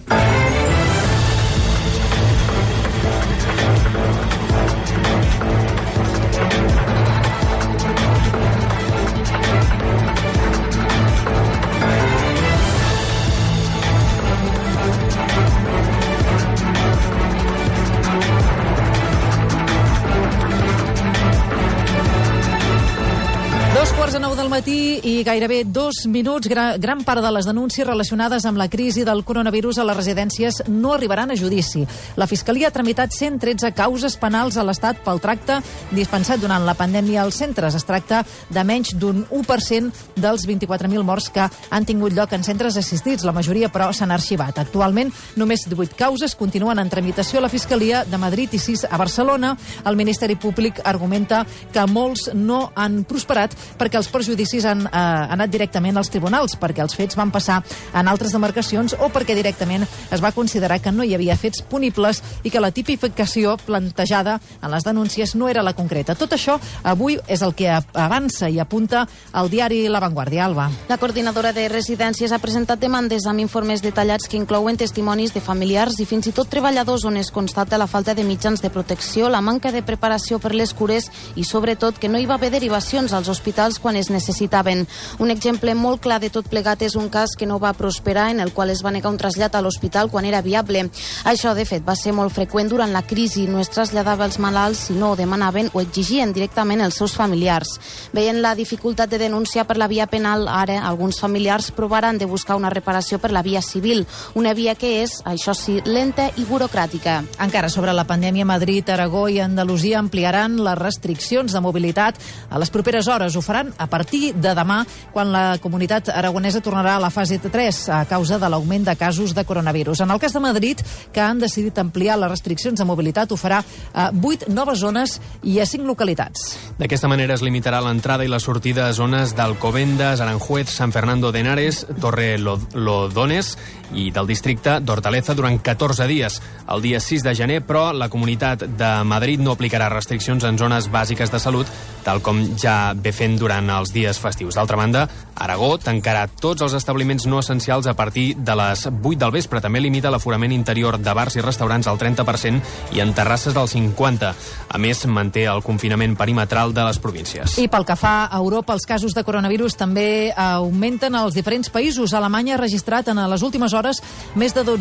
Matí i gairebé 2 minuts. Gran part de les denúncies relacionades amb la crisi del coronavirus a les residències no arribaran a judici. La Fiscalia ha tramitat 113 causes penals a l'Estat pel tracte dispensat durant la pandèmia als centres. Es tracta de menys d'un 1% dels 24.000 morts que han tingut lloc en centres assistits. La majoria, però, s'han arxivat. Actualment, només 18 causes continuen en tramitació a la Fiscalia de Madrid i 6 a Barcelona. El Ministeri Públic argumenta que molts no han prosperat perquè els perjudicis han anat directament als tribunals, perquè els fets van passar en altres demarcacions o perquè directament es va considerar que no hi havia fets punibles i que la tipificació plantejada en les denúncies no era la concreta. Tot això avui és el que avança i apunta al diari La Vanguardia. Alba. La coordinadora de residències ha presentat demandes amb informes detallats que inclouen testimonis de familiars i fins i tot treballadors on es constata la falta de mitjans de protecció, la manca de preparació per les cures i, sobretot, que no hi va haver derivacions als hospitals quan es necessitaven. Un exemple molt clar de tot plegat és un cas que no va prosperar, en el qual es va negar un trasllat a l'hospital quan era viable. Això, de fet, va ser molt freqüent durant la crisi. No es traslladava els malalts si no ho demanaven o exigien directament els seus familiars. Veient la dificultat de denunciar per la via penal, ara alguns familiars provaran de buscar una reparació per la via civil, una via que és, això sí, lenta i burocràtica. Encara sobre la pandèmia, Madrid, Aragó i Andalusia ampliaran les restriccions de mobilitat a les properes hores. Ho faran a partir de demà, quan la comunitat aragonesa tornarà a la fase 3 a causa de l'augment de casos de coronavirus. En el cas de Madrid, que han decidit ampliar les restriccions de mobilitat, ho farà a 8 noves zones i a 5 localitats. D'aquesta manera es limitarà l'entrada i la sortida a zones d'Alcobendas, Aranjuez, San Fernando de Henares, Torre Lodones i del districte d'Hortaleza durant 14 dies. El dia 6 de gener, però, la Comunitat de Madrid no aplicarà restriccions en zones bàsiques de salut, tal com ja ve fent durant els dies festius. D'altra banda, Aragó tancarà tots els establiments no essencials a partir de les 8 del vespre. També limita l'aforament interior de bars i restaurants al 30% i en terrasses al 50%. A més, manté el confinament perimetral de les províncies. I pel que fa a Europa, els casos de coronavirus també augmenten als diferents països. Alemanya ha registrat en les últimes hores més de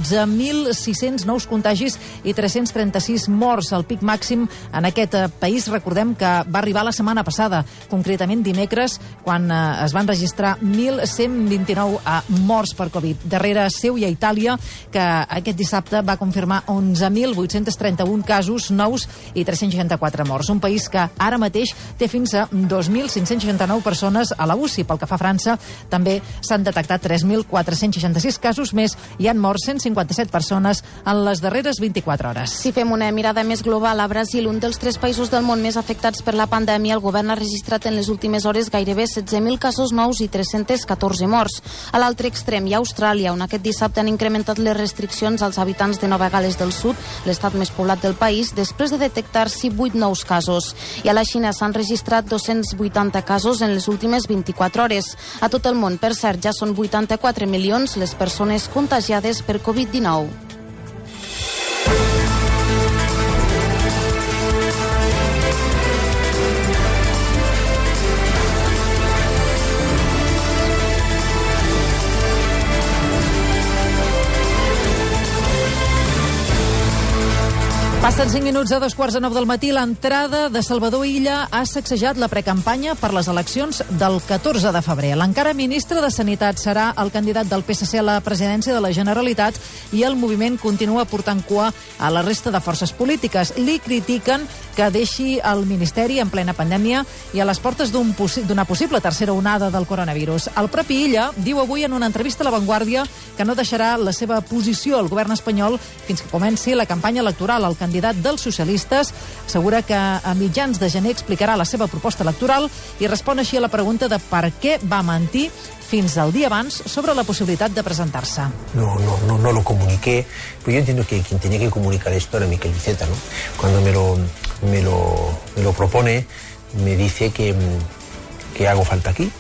12.600 nous contagis i 336 morts. El pic màxim en aquest país, recordem que va arribar la setmana passada, concretament dimecres, quan es van registrar 1.129 morts per Covid. Darrere seu hi ha Itàlia, que aquest dissabte va confirmar 11.831 casos nous i 364 morts. Un país que ara mateix té fins a 2.569 persones a la UCI. Pel que fa a França, també s'han detectat 3.466 casos més i han mort 157 persones en les darreres 24 hores. Si fem una mirada més global, a Brasil, un dels 3 països del món més afectats per la pandèmia, el govern ha registrat en les últimes hores dies gairebé 16.000 casos nous i 314 morts. A l'altre extrem hi ha Austràlia, on aquest dissabte han incrementat les restriccions als habitants de Nova Gal·les del Sud, l'estat més poblat del país, després de detectar-s'hi 8 nous casos. I a la Xina s'han registrat 280 casos en les últimes 24 hores. A tot el món, per cert, ja són 84 milions les persones contagiades per Covid-19. Passen 5 minuts a 2:15 del matí. L'entrada de Salvador Illa ha sacsejat la precampanya per les eleccions del 14 de febrer. L'encara ministre de Sanitat serà el candidat del PSC a la presidència de la Generalitat i el moviment continua portant cua a la resta de forces polítiques. Li critiquen que deixi el Ministeri en plena pandèmia i a les portes d'una possible tercera onada del coronavirus. El propi Illa diu avui en una entrevista a La Vanguardia que no deixarà la seva posició al govern espanyol fins que comenci la campanya electoral. El candidat dels socialistes assegura que a mitjans de gener explicarà la seva proposta electoral i respon així a la pregunta de per què va mentir fins al dia abans sobre la possibilitat de presentar-se. No lo comuniqué, pero yo entiendo que quien tenía que comunicar esto era Miquel Iceta, ¿no? Cuando me lo propone, me dice que hago falta aquí,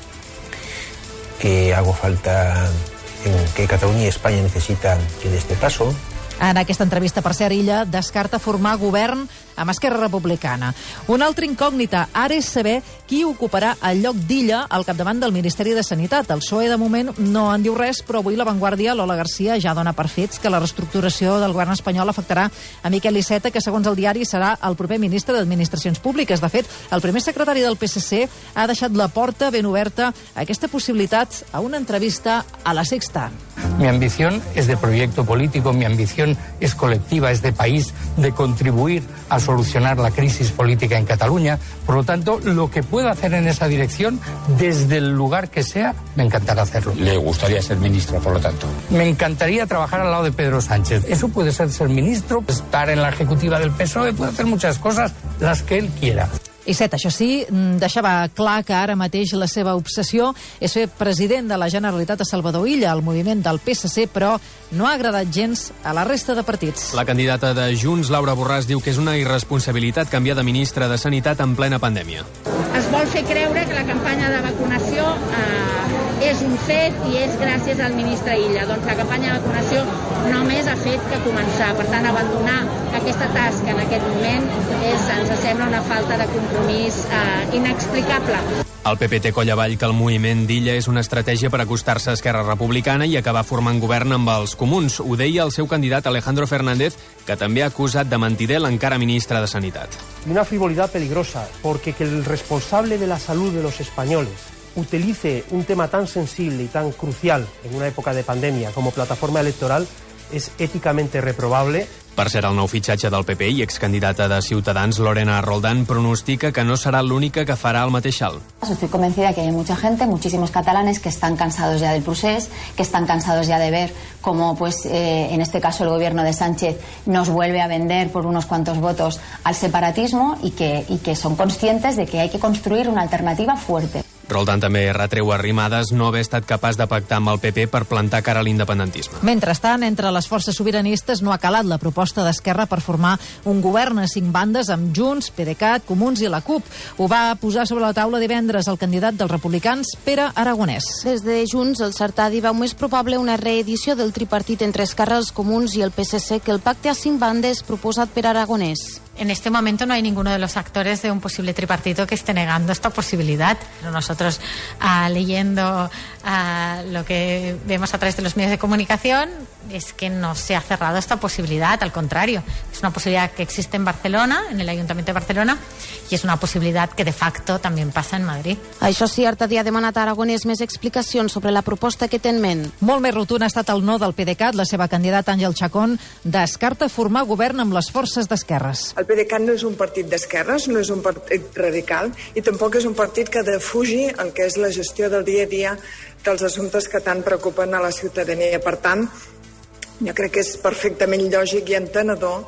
que hago falta que Cataluña y España necesitan que dé este paso. En aquesta entrevista, per cert, Illa descarta formar govern amb Esquerra Republicana. Una altra incògnita ara és saber qui ocuparà el lloc d'Illa al capdavant del Ministeri de Sanitat. El PSOE, de moment, no en diu res, però avui La Vanguardia, Lola Garcia, ja dona per fets que la reestructuració del govern espanyol afectarà a Miquel Iceta, que, segons el diari, serà el proper ministre d'Administracions Públiques. De fet, el primer secretari del PSC ha deixat la porta ben oberta a aquesta possibilitat a una entrevista a La Sexta. Mi ambición es de proyecto político, mi ambición es colectiva, es de país, de contribuir a solucionar la crisis política en Cataluña. Por lo tanto, lo que pueda hacer en esa dirección, desde el lugar que sea, me encantará hacerlo. ¿Le gustaría ser ministro, por lo tanto? Me encantaría trabajar al lado de Pedro Sánchez. Eso puede ser ministro, estar en la ejecutiva del PSOE, puede hacer muchas cosas, las que él quiera. Iceta, això sí, deixava clar que ara mateix la seva obsessió és fer president de la Generalitat a Salvador Illa, el moviment del PSC, però no ha agradat gens a la resta de partits. La candidata de Junts, Laura Borràs, diu que és una irresponsabilitat canviar de ministre de Sanitat en plena pandèmia. Es vol fer creure que la campanya de vacunació és un fet i és gràcies al ministre Illa. Doncs la campanya de vacunació només ha fet que començar. Per tant, abandonar aquesta tasca en aquest moment ens sembla una falta de compromís inexplicable. El PP té coll avall que el moviment d'Illa és una estratègia per acostar-se a Esquerra Republicana i acabar formant govern amb els comuns. Ho deia el seu candidat Alejandro Fernández, que també ha acusat de mentider l'encara ministre de Sanitat. Una frivolidad peligrosa, porque que el responsable de la salud de los españoles utilice un tema tan sensible y tan crucial en una época de pandemia como plataforma electoral es éticamente reprobable. Per ser el nou fitxatge del PP i excandidata de Ciutadans, Lorena Roldán, pronostica que no serà l'única que farà el mateix salt. Estoy convencida que hay mucha gente, muchísimos catalanes, que están cansados ya del procés, que están cansados ya de ver cómo, en este caso, el gobierno de Sánchez nos vuelve a vender por unos cuantos votos al separatismo y que son conscientes de que hay que construir una alternativa fuerte. Roldán també retreu a Arrimadas no haver estat capaç de pactar amb el PP per plantar cara a l'independentisme. Mentrestant, entre les forces sobiranistes no ha calat la proposta d'Esquerra per formar un govern a 5 bandes amb Junts, PDeCAT, Comuns i la CUP. Ho va posar sobre la taula divendres el candidat dels republicans, Pere Aragonès. Des de Junts, el Sartadi veu més probable una reedició del tripartit entre Esquerra, els Comuns i el PSC que el pacte a 5 bandes proposat per Aragonès. En este momento no hay ninguno de los actores de un posible tripartito que esté negando esta posibilidad. Nosotros, leyendo lo que vemos a través de los medios de comunicación, es que no se ha cerrado esta posibilidad, al contrario. Es una posibilidad que existe en Barcelona, en el Ayuntamiento de Barcelona, y es una posibilidad que de facto también pasa en Madrid. Això sí, Artadi ha demanat a Aragonès més explicacions sobre la proposta que té en ment. Molt més rotund ha estat el no del PDeCAT. La seva candidata Àngel Chacón descarta formar govern amb les forces d'esquerres. El PDeCAT no és un partit d'esquerres, no és un partit radical i tampoc és un partit que defugi el que és la gestió del dia a dia dels assumptes que tant preocupen a la ciutadania. Per tant, jo crec que és perfectament lògic i entenedor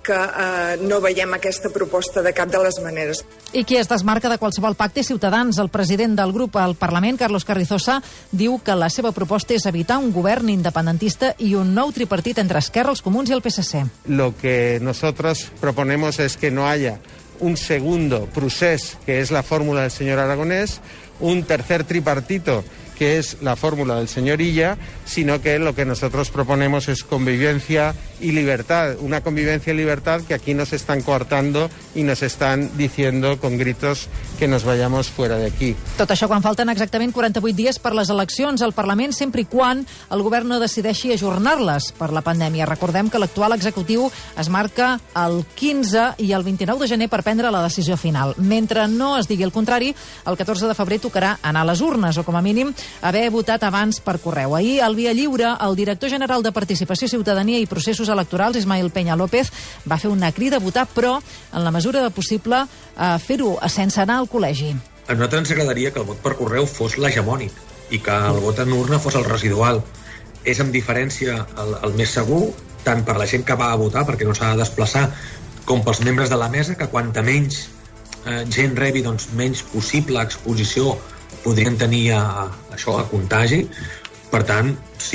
que no veiem aquesta proposta de cap de les maneres. I qui es desmarca de qualsevol pacte és Ciutadans. El president del grup al Parlament, Carlos Carrizosa, diu que la seva proposta és evitar un govern independentista i un nou tripartit entre Esquerra, els Comuns i el PSC. Lo que nosotros proponemos es que no haya un segundo procés, que es la fórmula del señor Aragonés, un tercer tripartito, que es la fórmula del señor Illa, sino que lo que nosotros proponemos es convivencia y libertad, una convivencia y libertad que aquí nos están coartando y nos están diciendo con gritos que nos vayamos fuera de aquí. Tot això quan falten exactament 48 dies per les eleccions al Parlament, sempre i quan el govern no decideixi ajornar-les per la pandèmia. Recordem que l'actual executiu es marca el 15 i el 29 de gener per prendre la decisió final. Mentre no es digui el contrari, el 14 de febrer tocarà anar a les urnes, o com a mínim haver votat abans per correu. Ahir, al Via Lliure, el director general de Participació, Ciutadania i Processos Electorals, Ismael Peña López, va fer una crida a votar, però, en la mesura de possible, fer-ho sense anar al col·legi. A nosaltres ens agradaria que el vot per correu fos l'hegemònic i que el vot en urna fos el residual. És amb diferència el més segur, tant per la gent que va a votar, perquè no s'ha de desplaçar, com pels membres de la mesa, que quanta menys gent rebi, doncs menys possible exposició podrien tenir a contagi. Per tant,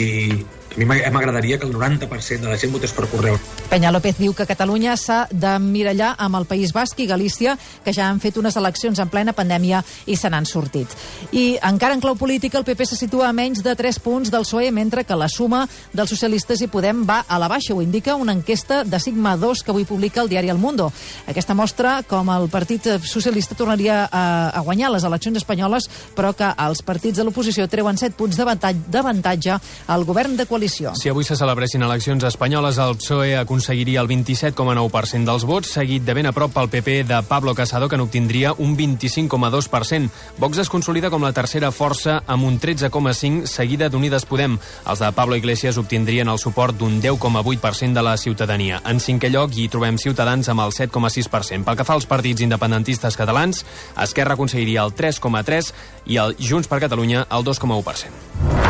a mi m'agradaria que el 90% de la gent votés per correu. Peña López diu que Catalunya s'ha d'emmirallar amb el País Basc i Galícia, que ja han fet unes eleccions en plena pandèmia i se n'han sortit. I encara en clau política, el PP se situa a menys de 3 punts del PSOE, mentre que la suma dels socialistes i Podem va a la baixa. Ho indica una enquesta de Sigma 2 que avui publica el diari El Mundo. Aquesta mostra com el Partit Socialista tornaria a guanyar les eleccions espanyoles, però que els partits de l'oposició treuen 7 punts d'avantatge al govern de coalició. Si avui se celebressin eleccions espanyoles, el PSOE aconseguiria el 27,9% dels vots, seguit de ben a prop pel PP de Pablo Casado, que n'obtindria un 25,2%. Vox es consolida com la tercera força amb un 13,5%, seguida d'Unides Podem. Els de Pablo Iglesias obtindrien el suport d'un 10,8% de la ciutadania. En cinquè lloc hi trobem Ciutadans amb el 7,6%. Pel que fa als partits independentistes catalans, Esquerra aconseguiria el 3,3% i el Junts per Catalunya el 2,1%.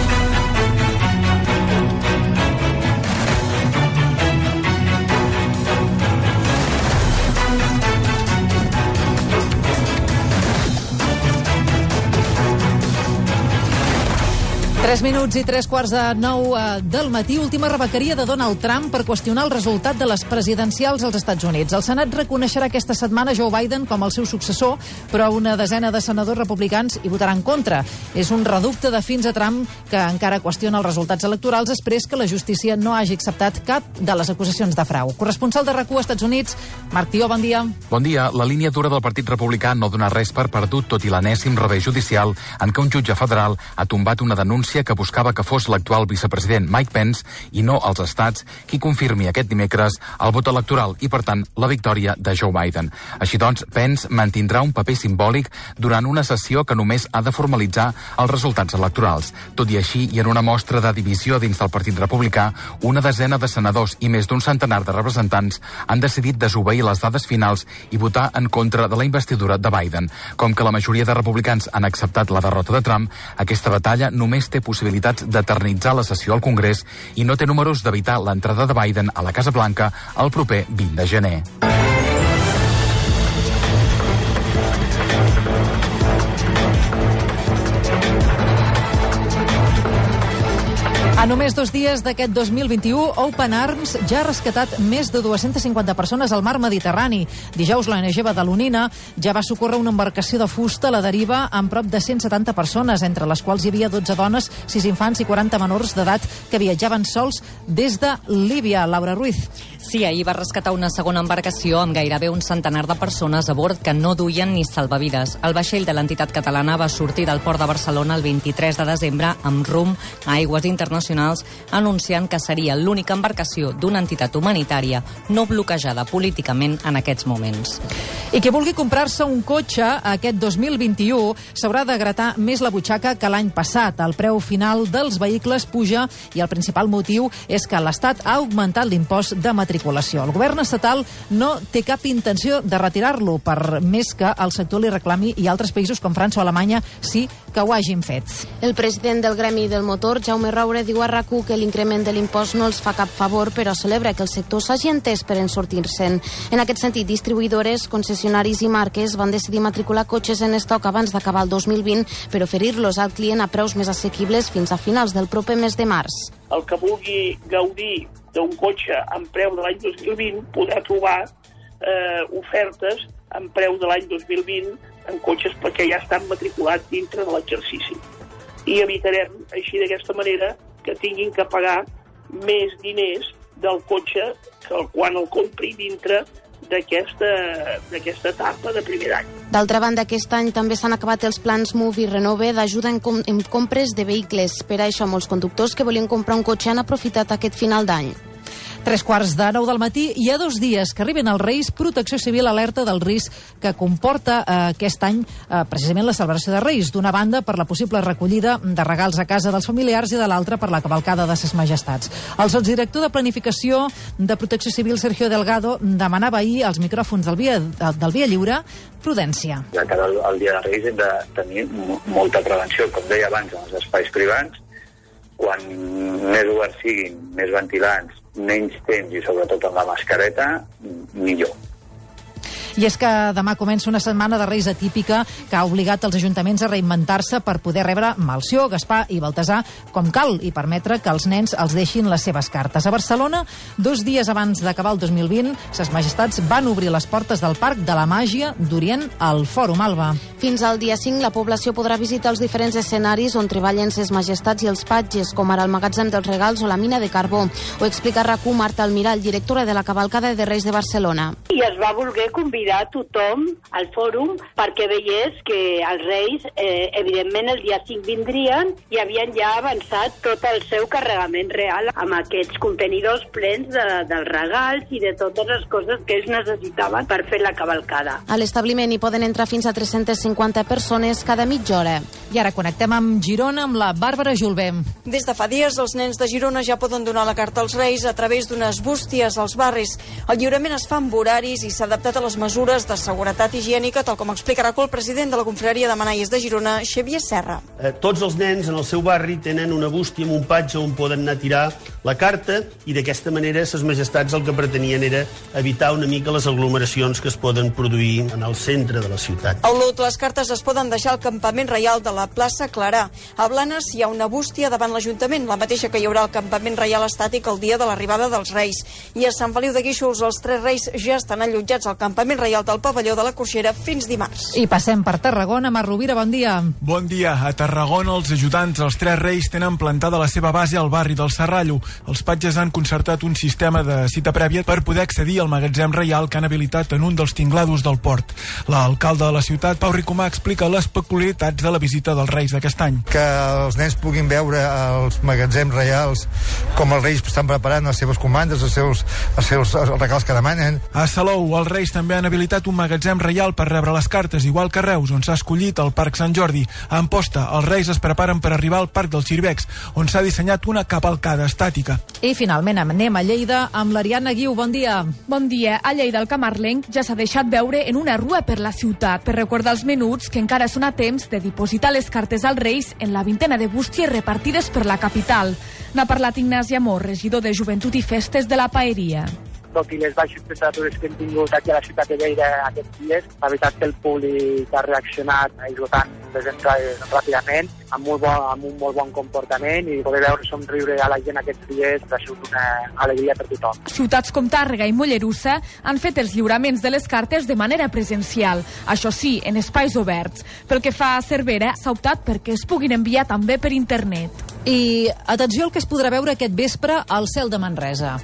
3 minuts i 3:45 del matí. Última rebequeria de Donald Trump per qüestionar el resultat de les presidencials als Estats Units. El Senat reconeixerà aquesta setmana Joe Biden com el seu successor, però una desena de senadors republicans hi votaran en contra. És un reducte de fins a Trump que encara qüestiona els resultats electorals després que la justícia no hagi acceptat cap de les acusacions de frau. Corresponsal de RAC1 als Estats Units, Marc Tió, bon dia. Bon dia. La línia dura del Partit Republicà no dona res per perdut, tot i l'enèsim revés judicial en què un jutge federal ha tombat una denúncia que buscava que fos l'actual vicepresident Mike Pence i no els estats qui confirmi aquest dimecres el vot electoral i, per tant, la victòria de Joe Biden. Així doncs, Pence mantindrà un paper simbòlic durant una sessió que només ha de formalitzar els resultats electorals. Tot i així, i en una mostra de divisió dins del Partit Republicà, una desena de senadors i més d'un centenar de representants han decidit desobeir les dades finals i votar en contra de la investidura de Biden. Com que la majoria de republicans han acceptat la derrota de Trump, aquesta batalla només té possibilitats d'eternitzar la sessió al Congrés i no té números d'evitar l'entrada de Biden a la Casa Blanca el proper 20 de gener. A només 2 dies d'aquest 2021, Open Arms ja ha rescatat més de 250 persones al mar Mediterrani. Dijous, l'ONG Badalonina ja va socórrer una embarcació de fusta a la deriva amb prop de 170 persones, entre les quals hi havia 12 dones, 6 infants i 40 menors d'edat que viatjaven sols des de Líbia. Laura Ruiz. Sí, ahir va rescatar una segona embarcació amb gairebé un centenar de persones a bord que no duien ni salvavides. El vaixell de l'entitat catalana va sortir del port de Barcelona el 23 de desembre amb rumb a aigües internacionals, anunciant que seria l'única embarcació d'una entitat humanitària no bloquejada políticament en aquests moments. I qui vulgui comprar-se un cotxe aquest 2021 s'haurà de gratar més la butxaca que l'any passat. El preu final dels vehicles puja i el principal motiu és que l'Estat ha augmentat l'impost de matriculació. El govern estatal no té cap intenció de retirar-lo, per més que el sector li reclami i altres països com França o Alemanya sí que ho hagin fet. El president del Gremi del Motor, Jaume Roure, diu a RAC1 que l'increment de l'impost no els fa cap favor, però celebra que el sector s'hagi entès per en sortir-se'n. En aquest sentit, distribuïdores, concessionaris i marques van decidir matricular cotxes en estoc abans d'acabar el 2020 per oferir-los al client a preus més assequibles fins a finals del proper mes de març. El que vulgui gaudir d'un cotxe amb preu de l'any 2020 podrà trobar ofertes amb preu de l'any 2020 en cotxes perquè ja estan matriculats dintre de l'exercici. I evitarem, així d'aquesta manera, que tinguin que pagar més diners del cotxe que quan el compri dintre d'aquesta etapa de primer any. D'altra banda, aquest any també s'han acabat els plans Move i Renove d'ajuda en compres de vehicles. Per això, molts conductors que volien comprar un cotxe han aprofitat aquest final d'any. 9:03 del matí, hi ha 2 dies que arriben els Reis. Protecció Civil alerta del risc que comporta aquest any precisament la celebració de Reis. D'una banda, per la possible recollida de regals a casa dels familiars i de l'altra per la cavalcada de ses majestats. El sotsdirector de Planificació de Protecció Civil, Sergio Delgado, demanava ahir als micròfons del Via Lliure prudència. De cara al dia de Reis hem de tenir molta prevenció, com deia abans, en els espais privats. Quan més oberts siguin, més ventilants, menys temps i sobretot amb la mascareta, millor. I és que demà comença una setmana de Reis atípica que ha obligat els ajuntaments a reinventar-se per poder rebre Melcior, Gaspar i Baltasar com cal i permetre que els nens els deixin les seves cartes. A Barcelona, 2 dies abans d'acabar el 2020, ses majestats van obrir les portes del Parc de la Màgia d'Orient al Fòrum Alba. Fins al dia 5, la població podrà visitar els diferents escenaris on treballen ses majestats i els patges, com ara el magatzem dels regals o la mina de carbó. Ho explica RAC1 Marta Almirall, directora de la Cavalcada de Reis de Barcelona. I es va voler convidar tothom al fòrum perquè veiés que els Reis, evidentment, el dia 5 vindrien i havien ja avançat tot el seu carregament real amb aquests contenidors plens dels regals i de totes les coses que ells necessitaven per fer la cavalcada. A l'establiment hi poden entrar fins a 350 persones cada mitja hora. I ara connectem amb Girona amb la Bàrbara Julbé. Des de fa dies, els nens de Girona ja poden donar la carta als Reis a través d'unes bústies als barris. El lliurament es fa amb horaris i s'ha adaptat a les mesures de seguretat higiènica, tal com explicarà el president de la confraria de Manaies de Girona, Xavier Serra. Tots els nens en el seu barri tenen una bústia amb un patge on poden anar a tirar la carta i d'aquesta manera ses majestats el que pretenien era evitar una mica les aglomeracions que es poden produir en el centre de la ciutat. A Olot, les cartes es poden deixar al campament reial de la plaça Clarà. A Blanes hi ha una bústia davant l'Ajuntament, la mateixa que hi haurà al campament reial estàtic el dia de l'arribada dels Reis. I a Sant Feliu de Guíxols, els 3 Reis ja estan allotjats al campament reial del pavelló de la Coixera fins dimarts. I passem per Tarragona. Mar Rovira, bon dia. Bon dia. A Tarragona, els ajudants dels 3 Reis tenen plantada la seva base al barri del Serrallo. Els patges han concertat un sistema de cita prèvia per poder accedir al magatzem reial que han habilitat en un dels tinglados del port. L'alcalde de la ciutat, Pau Ricomà, explica les peculiaritats de la visita dels Reis d'aquest any. Que els nens puguin veure els magatzems reials com els Reis estan preparant les seves comandes, els seus regals que demanen. A Salou, els Reis també han habilitat un magatzem reial per rebre les cartes, igual que a Reus, on s'ha escollit el Parc Sant Jordi. A Amposta, els Reis es preparen per arribar al Parc dels Xirvecs, on s'ha dissenyat una cavalcada estàtica. I finalment anem a Lleida amb l'Ariadna Guiu. Bon dia. Bon dia. A Lleida, el camarlenc ja s'ha deixat veure en una rua per la ciutat per recordar als menuts que encara són a temps de dipositar les cartes als Reis en la vintena de bústies repartides per la capital. N'ha parlat Ignasi Amor, regidor de Joventut i Festes de la Paeria. Tot i les baixes temperatures que hem tingut aquí a la ciutat de Lleida aquests dies, la veritat que el públic ha reaccionat esgotant les entrades ràpidament, amb un molt bon comportament, i poder veure somriure a la gent aquests dies ha sigut una alegria per tothom. Ciutats com Tàrrega i Mollerussa han fet els lliuraments de les cartes de manera presencial, això sí, en espais oberts. Pel que fa a Cervera, s'ha optat perquè es puguin enviar també per internet. I atenció al que es podrà veure aquest vespre al cel de Manresa.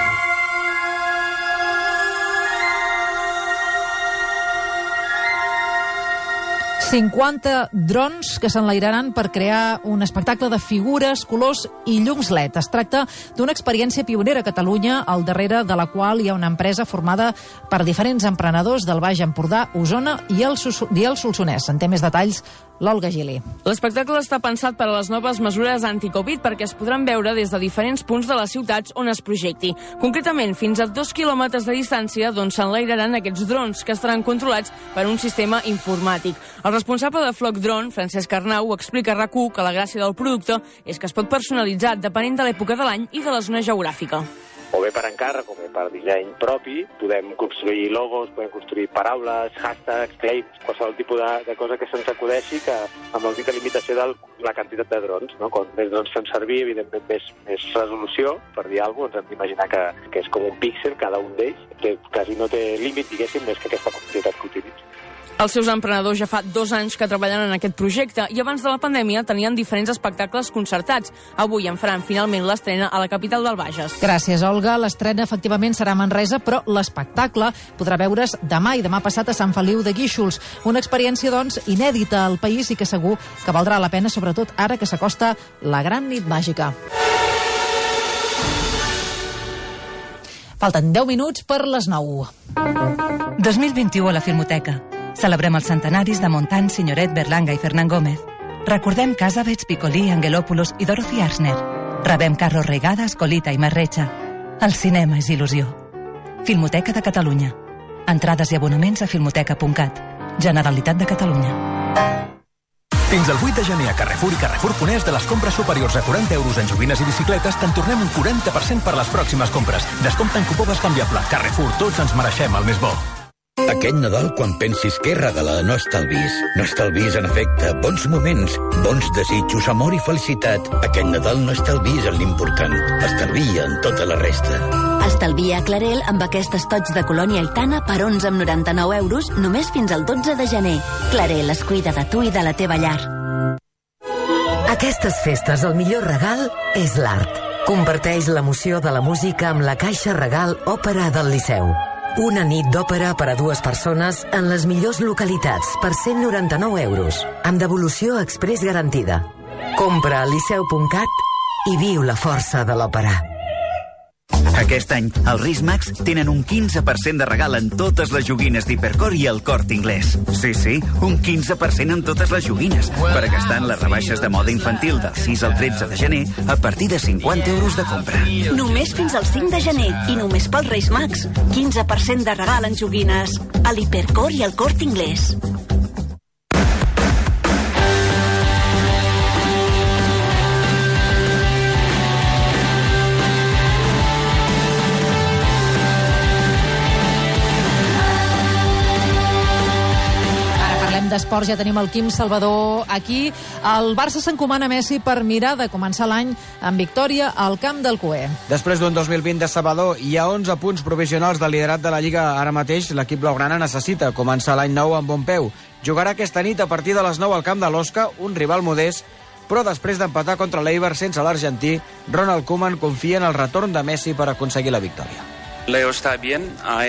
50 drons que s'enlairaran per crear un espectacle de figures, colors i llums LED. Es tracta d'una experiència pionera a Catalunya, al darrere de la qual hi ha una empresa formada per diferents emprenedors del Baix Empordà, Osona i el Solsonès. En té més detalls l'Olga Gili. L'espectacle està pensat per a les noves mesures anti-Covid perquè es podran veure des de diferents punts de les ciutats on es projecti. Concretament, fins a 2 quilòmetres de distància d'on s'enlairaran aquests drons que estaran controlats per un sistema informàtic. El responsable de Floc Drone, Francesc Arnau, explica a RAC1 que la gràcia del producte és que es pot personalitzar depenent de l'època de l'any i de la zona geogràfica. O bé per encàrrec, o bé per disseny propi. Podem construir logos, podem construir paraules, hashtags, claims, qualsevol tipus de cosa que se'ns acudeixi, que amb l'única limitació de la quantitat de drons. No? Quan més drons fem servir, evidentment més resolució, per dir alguna cosa, ens hem d'imaginar que és com un píxel cada un d'ells, que quasi no té límit, diguéssim, més que aquesta quantitat que utilitza. Els seus emprenedors ja fa 2 anys que treballen en aquest projecte i abans de la pandèmia tenien diferents espectacles concertats. Avui en faran finalment l'estrena a la capital del Bages. Gràcies, Olga. L'estrena efectivament serà a Manresa, però l'espectacle podrà veure's demà i demà passat a Sant Feliu de Guíxols. Una experiència, doncs, inèdita al país i que segur que valdrà la pena, sobretot ara que s'acosta la gran nit màgica. Falten 10 minuts per les 9. 2021 a la Filmoteca. Celebrem els centenaris de Montan, Signoret, Berlanga i Fernán Gómez. Recordem Casabets, Picolí, Angelopoulos i Dorothy Arzner. Rebem Carlos Reigada, Escolita i Marrecha. El cinema és il·lusió. Filmoteca de Catalunya. Entrades i abonaments a filmoteca.cat. Generalitat de Catalunya. Fins al 8 de gener a Carrefour i Carrefour.es, de les compres superiors a 40 euros en joguines i bicicletes, te'n tornem un 40% per les pròximes compres. Descompte en cupó bescanviable. Carrefour, tots ens mereixem el més bo. Aquest Nadal, quan pensis què regalar, no estalvis. No estalvis, en efecte, bons moments, bons desitjos, amor i felicitat. Aquest Nadal no estalvis en l'important. Estalvia en tota la resta. Estalvia a Clarel amb aquest estoig de colònia Aitana per 11,99 euros només fins al 12 de gener. Clarel es cuida de tu i de la teva llar. Aquestes festes el millor regal és l'art. Comparteix l'emoció de la música amb la Caixa Regal Òpera del Liceu. Una nit d'òpera per a 2 persones en les millors localitats per 199 euros, amb devolució express garantida. Compra a liceu.cat i viu la força de l'òpera. Aquest any, els Reis Mags tenen un 15% de regal en totes les joguines d'Hipercor i el Corte Inglés. Sí, un 15% en totes les joguines, per a gastar en les rebaixes de moda infantil del 6 al 13 de gener a partir de 50 euros de compra. Només fins al 5 de gener i només pels Reis Mags. 15% de regal en joguines a l'Hipercor i el Corte Inglés. D'esports ja tenim el Quim Salvador aquí. El Barça s'encomana a Messi per mirar de començar l'any amb victòria al camp del Cué. Després d'un 2020 decebedor, hi ha 11 punts provisionals del liderat de la Lliga. Ara mateix l'equip blaugrana necessita començar l'any nou amb bon peu. Jugarà aquesta nit a partir de les 9 al camp de l'Osca, un rival modest, però després d'empatar contra l'Eibar sense l'argentí, Ronald Koeman confia en el retorn de Messi per aconseguir la victòria. Leo está bien, ha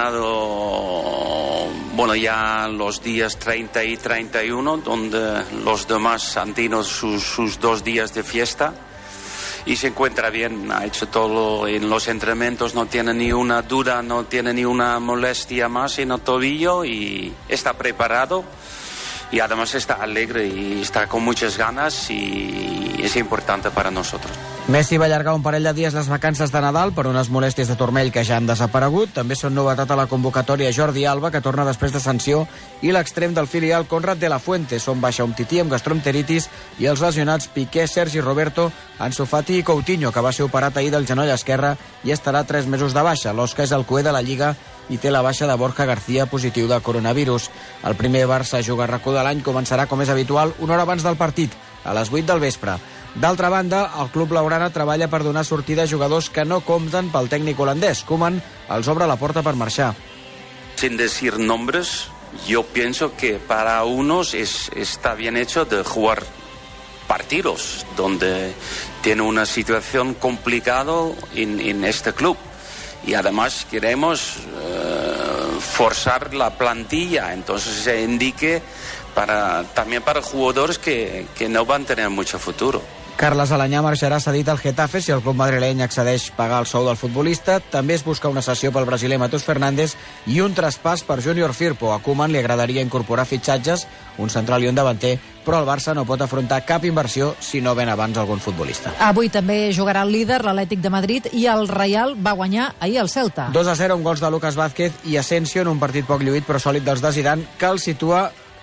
entrenado, ya los días 30 y 31, donde los demás han tenido sus 2 días de fiesta, y se encuentra bien, ha hecho todo en los entrenamientos, no tiene ni una duda, no tiene ni una molestia más en el tobillo y está preparado. Y además está alegre y está con muchas ganas y es importante para nosotros. Messi va allargar un parell de dies les vacances de Nadal per unes molèsties de turmell que ja han desaparegut. També són novetat a la convocatòria Jordi Alba, que torna després de sanció, i l'extrem del filial Conrad de la Fuente. Són baixa Umtiti amb gastroenteritis i els lesionats Piqué, Sergi Roberto, Ansu Fati i Coutinho, que va ser operat ahir del genoll esquerre i estarà 3 mesos de baixa. L'Osca és el cué de la Lliga i té la baixa de Borja García positiu de coronavirus. El primer Barça a jugar RAC1 de l'any començarà, com és habitual, una hora abans del partit, a les 8 del vespre. D'altra banda, el club blaugrana treballa per donar sortida a jugadors que no compten pel tècnic holandès. Koeman els obre la porta per marxar. Sin decir nombres, yo pienso que para unos está bien hecho de jugar partidos donde tiene una situación complicada en este club. Y además queremos forzar la plantilla, entonces se indique también para jugadores que no van a tener mucho futuro. Carles Alanyà marxarà cedit al Getafe si el club madrileny accedeix a pagar el sou del futbolista. També es busca una cessió pel brasiler Matheus Fernández i un traspàs per Junior Firpo. A Koeman li agradaria incorporar fitxatges, un central i un davanter, però el Barça no pot afrontar cap inversió si no ven abans algun futbolista. Avui també jugarà el líder, l'Atlètic de Madrid, i el Real va guanyar ahir al Celta. 2-0 amb gols de Lucas Vázquez i Asensio en un partit poc lluït però sòlid dels de Zidane, que el situa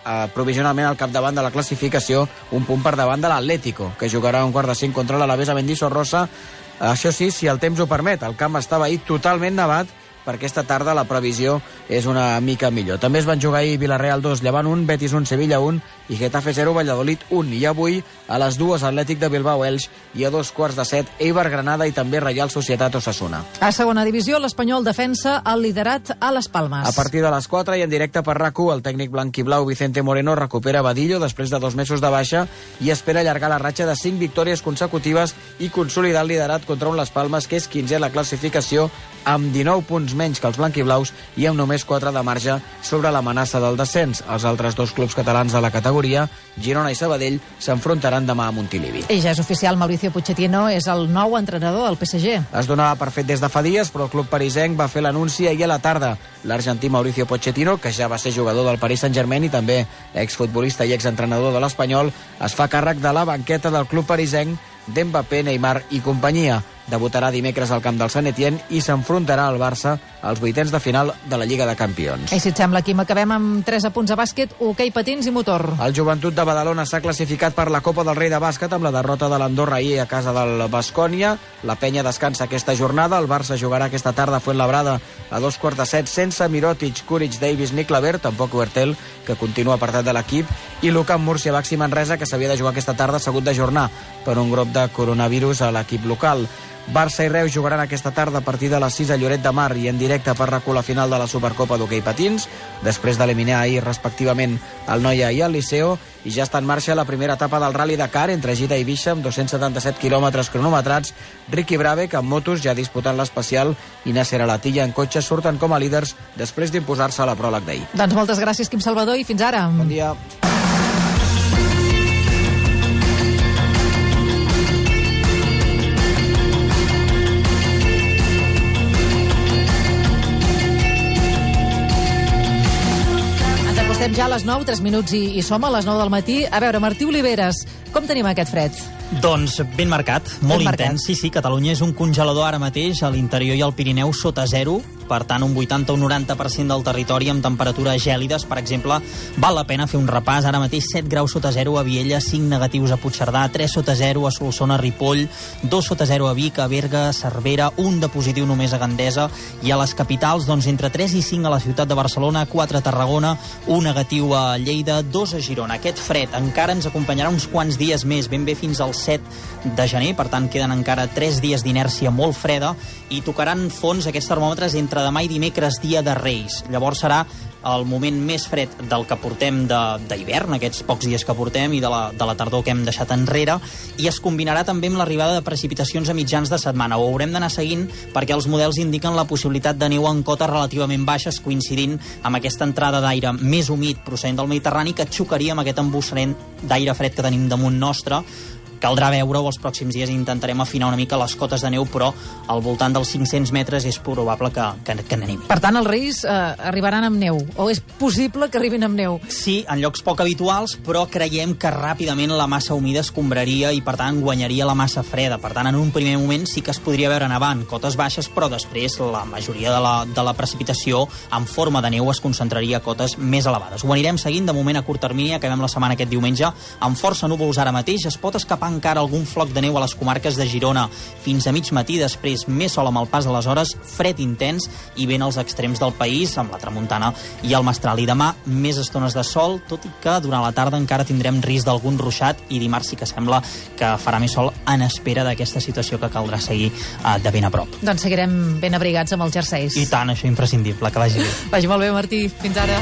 provisionalment al capdavant de la classificació, un punt per davant de l'Atlético, que jugarà un 4:05 contra l'Alavés a Mendizorrosa. Això sí, si el temps ho permet. El camp estava ahir totalment nevat, per aquesta tarda la previsió és una mica millor. També es van jugar ahir Villarreal 2, Llevant 1, Betis 1, Sevilla 1 i Getafe 0, Valladolid 1. I avui a les 2 Atlètic de Bilbao Elx i a 2:15 Eibar Granada i també Reial Societat Osasuna. A segona divisió, l'Espanyol defensa el liderat a les Palmes. A partir de les 4 i en directe per RAC1, el tècnic blanquiblau Vicente Moreno recupera Badillo després de 2 mesos de baixa i espera allargar la ratxa de 5 victòries consecutives i consolidar el liderat contra un Les Palmes que és 15è a la classificació amb 19 punts menys que els blanquiblaus i amb només 4 de marge sobre l'amenaça del descens. Els altres 2 clubs catalans de la categoria, Girona i Sabadell, s'enfrontaran demà a Montilivi. I ja és oficial, Mauricio Pochettino és el nou entrenador del PSG. Es donava per fet des de fa dies, però el club parisenc va fer l'anunci ahir a la tarda. L'argentí Mauricio Pochettino, que ja va ser jugador del Paris Saint-Germain i també exfutbolista i exentrenador de l'Espanyol, es fa càrrec de la banqueta del club parisenc d'Mbappé, Neymar i companyia. Debutarà dimecres al camp del Sant Etienne i s'enfrontarà al Barça als vuitens de final de la Lliga de Campions. I si et sembla, Quim, acabem amb 3 apunts a bàsquet, hoquei patins i motor. El Joventut de Badalona s'ha classificat per la Copa del Rei de bàsquet amb la derrota de l'Andorra ahir a casa del Baskonia. La penya descansa aquesta jornada. El Barça jugarà aquesta tarda a Fuenlabrada a 2:15 sense Mirotic, Kuric, Davis ni Claver, tampoc Huertel, que continua apartat de l'equip, i Luka Múrcia, Baxi Manresa, que s'havia de jugar aquesta tarda, s'ha hagut d'ajornar per un grup de coronavirus a l'equip local. Barça i Reus jugaran aquesta tarda a partir de les 6 a Lloret de Mar i en directe per RAC1 la final de la Supercopa d'hoquei patins, després d'eliminar ahir respectivament el Noia i el Liceo, i ja està en marxa la primera etapa del Rally Dakar entre Gita i Baixa amb 277 quilòmetres cronometrats. Ricky Brabec amb motos ja disputant l'especial i Nasser Alatilla en cotxe surten com a líders després d'imposar-se a la pròleg d'ahir. Doncs moltes gràcies, Quim Salvador, i fins ara. Bon dia. Estem ja a les 9, 3 minuts i som a les 9 del matí. A veure, Martí Oliveres, com tenim aquest fred? Doncs ben marcat, molt intens. Sí, Catalunya és un congelador ara mateix, a l'interior i al Pirineu sota zero, per tant un 80 o un 90% del territori amb temperatures gèlides. Per exemple, val la pena fer un repàs. Ara mateix 7 graus sota zero a Viella, 5 negatius a Puigcerdà, 3 sota zero a Solsona, Ripoll, 2 sota zero a Vic, a Berga, Cervera, 1 de positiu només a Gandesa, i a les capitals, doncs entre 3 i 5 a la ciutat de Barcelona, 4 a Tarragona, 1 negatiu a Lleida, 2 a Girona. Aquest fred encara ens acompanyarà uns quants dies més, ben bé fins al 7 de gener, per tant queden encara 3 dies d'inèrcia molt freda i tocaran fons aquests termòmetres entre demà i dimecres, dia de Reis. Llavors serà el moment més fred del que portem d'hivern, aquests pocs dies que portem, i de la tardor que hem deixat enrere, i es combinarà també amb l'arribada de precipitacions a mitjans de setmana. Ho haurem d'anar seguint perquè els models indiquen la possibilitat de neu en cotes relativament baixes, coincidint amb aquesta entrada d'aire més humit procedent del Mediterrani que xocaria amb aquest embussament d'aire fred que tenim damunt nostre. Caldrà veure-ho els pròxims dies i intentarem afinar una mica les cotes de neu, però al voltant dels 500 metres és probable que n'anem. Per tant, els Reis arribaran amb neu, o és possible que arribin amb neu? Sí, en llocs poc habituals, però creiem que ràpidament la massa humida escombraria i, per tant, guanyaria la massa freda. Per tant, en un primer moment sí que es podria veure nevant, cotes baixes, però després la majoria de la precipitació en forma de neu es concentraria a cotes més elevades. Ho anirem seguint, de moment a curt termini, acabem la setmana aquest diumenge, amb força núvols ara mateix, es pot escapar encara algun floc de neu a les comarques de Girona fins a mig matí, després més sol amb el pas de les hores, fred intens i vent als extrems del país, amb la tramuntana i el mestral. I demà més estones de sol, tot i que durant la tarda encara tindrem risc d'algun ruixat, i dimarts sí que sembla que farà més sol en espera d'aquesta situació que caldrà seguir de ben a prop. Doncs seguirem ben abrigats amb els jerseis. I tant, això imprescindible, que vagi bé. Vagi molt bé, Martí. Fins ara.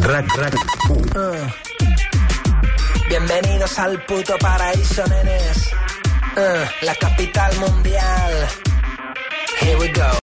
Bienvenidos al puto paraíso, nenes. La capital mundial. Here we go.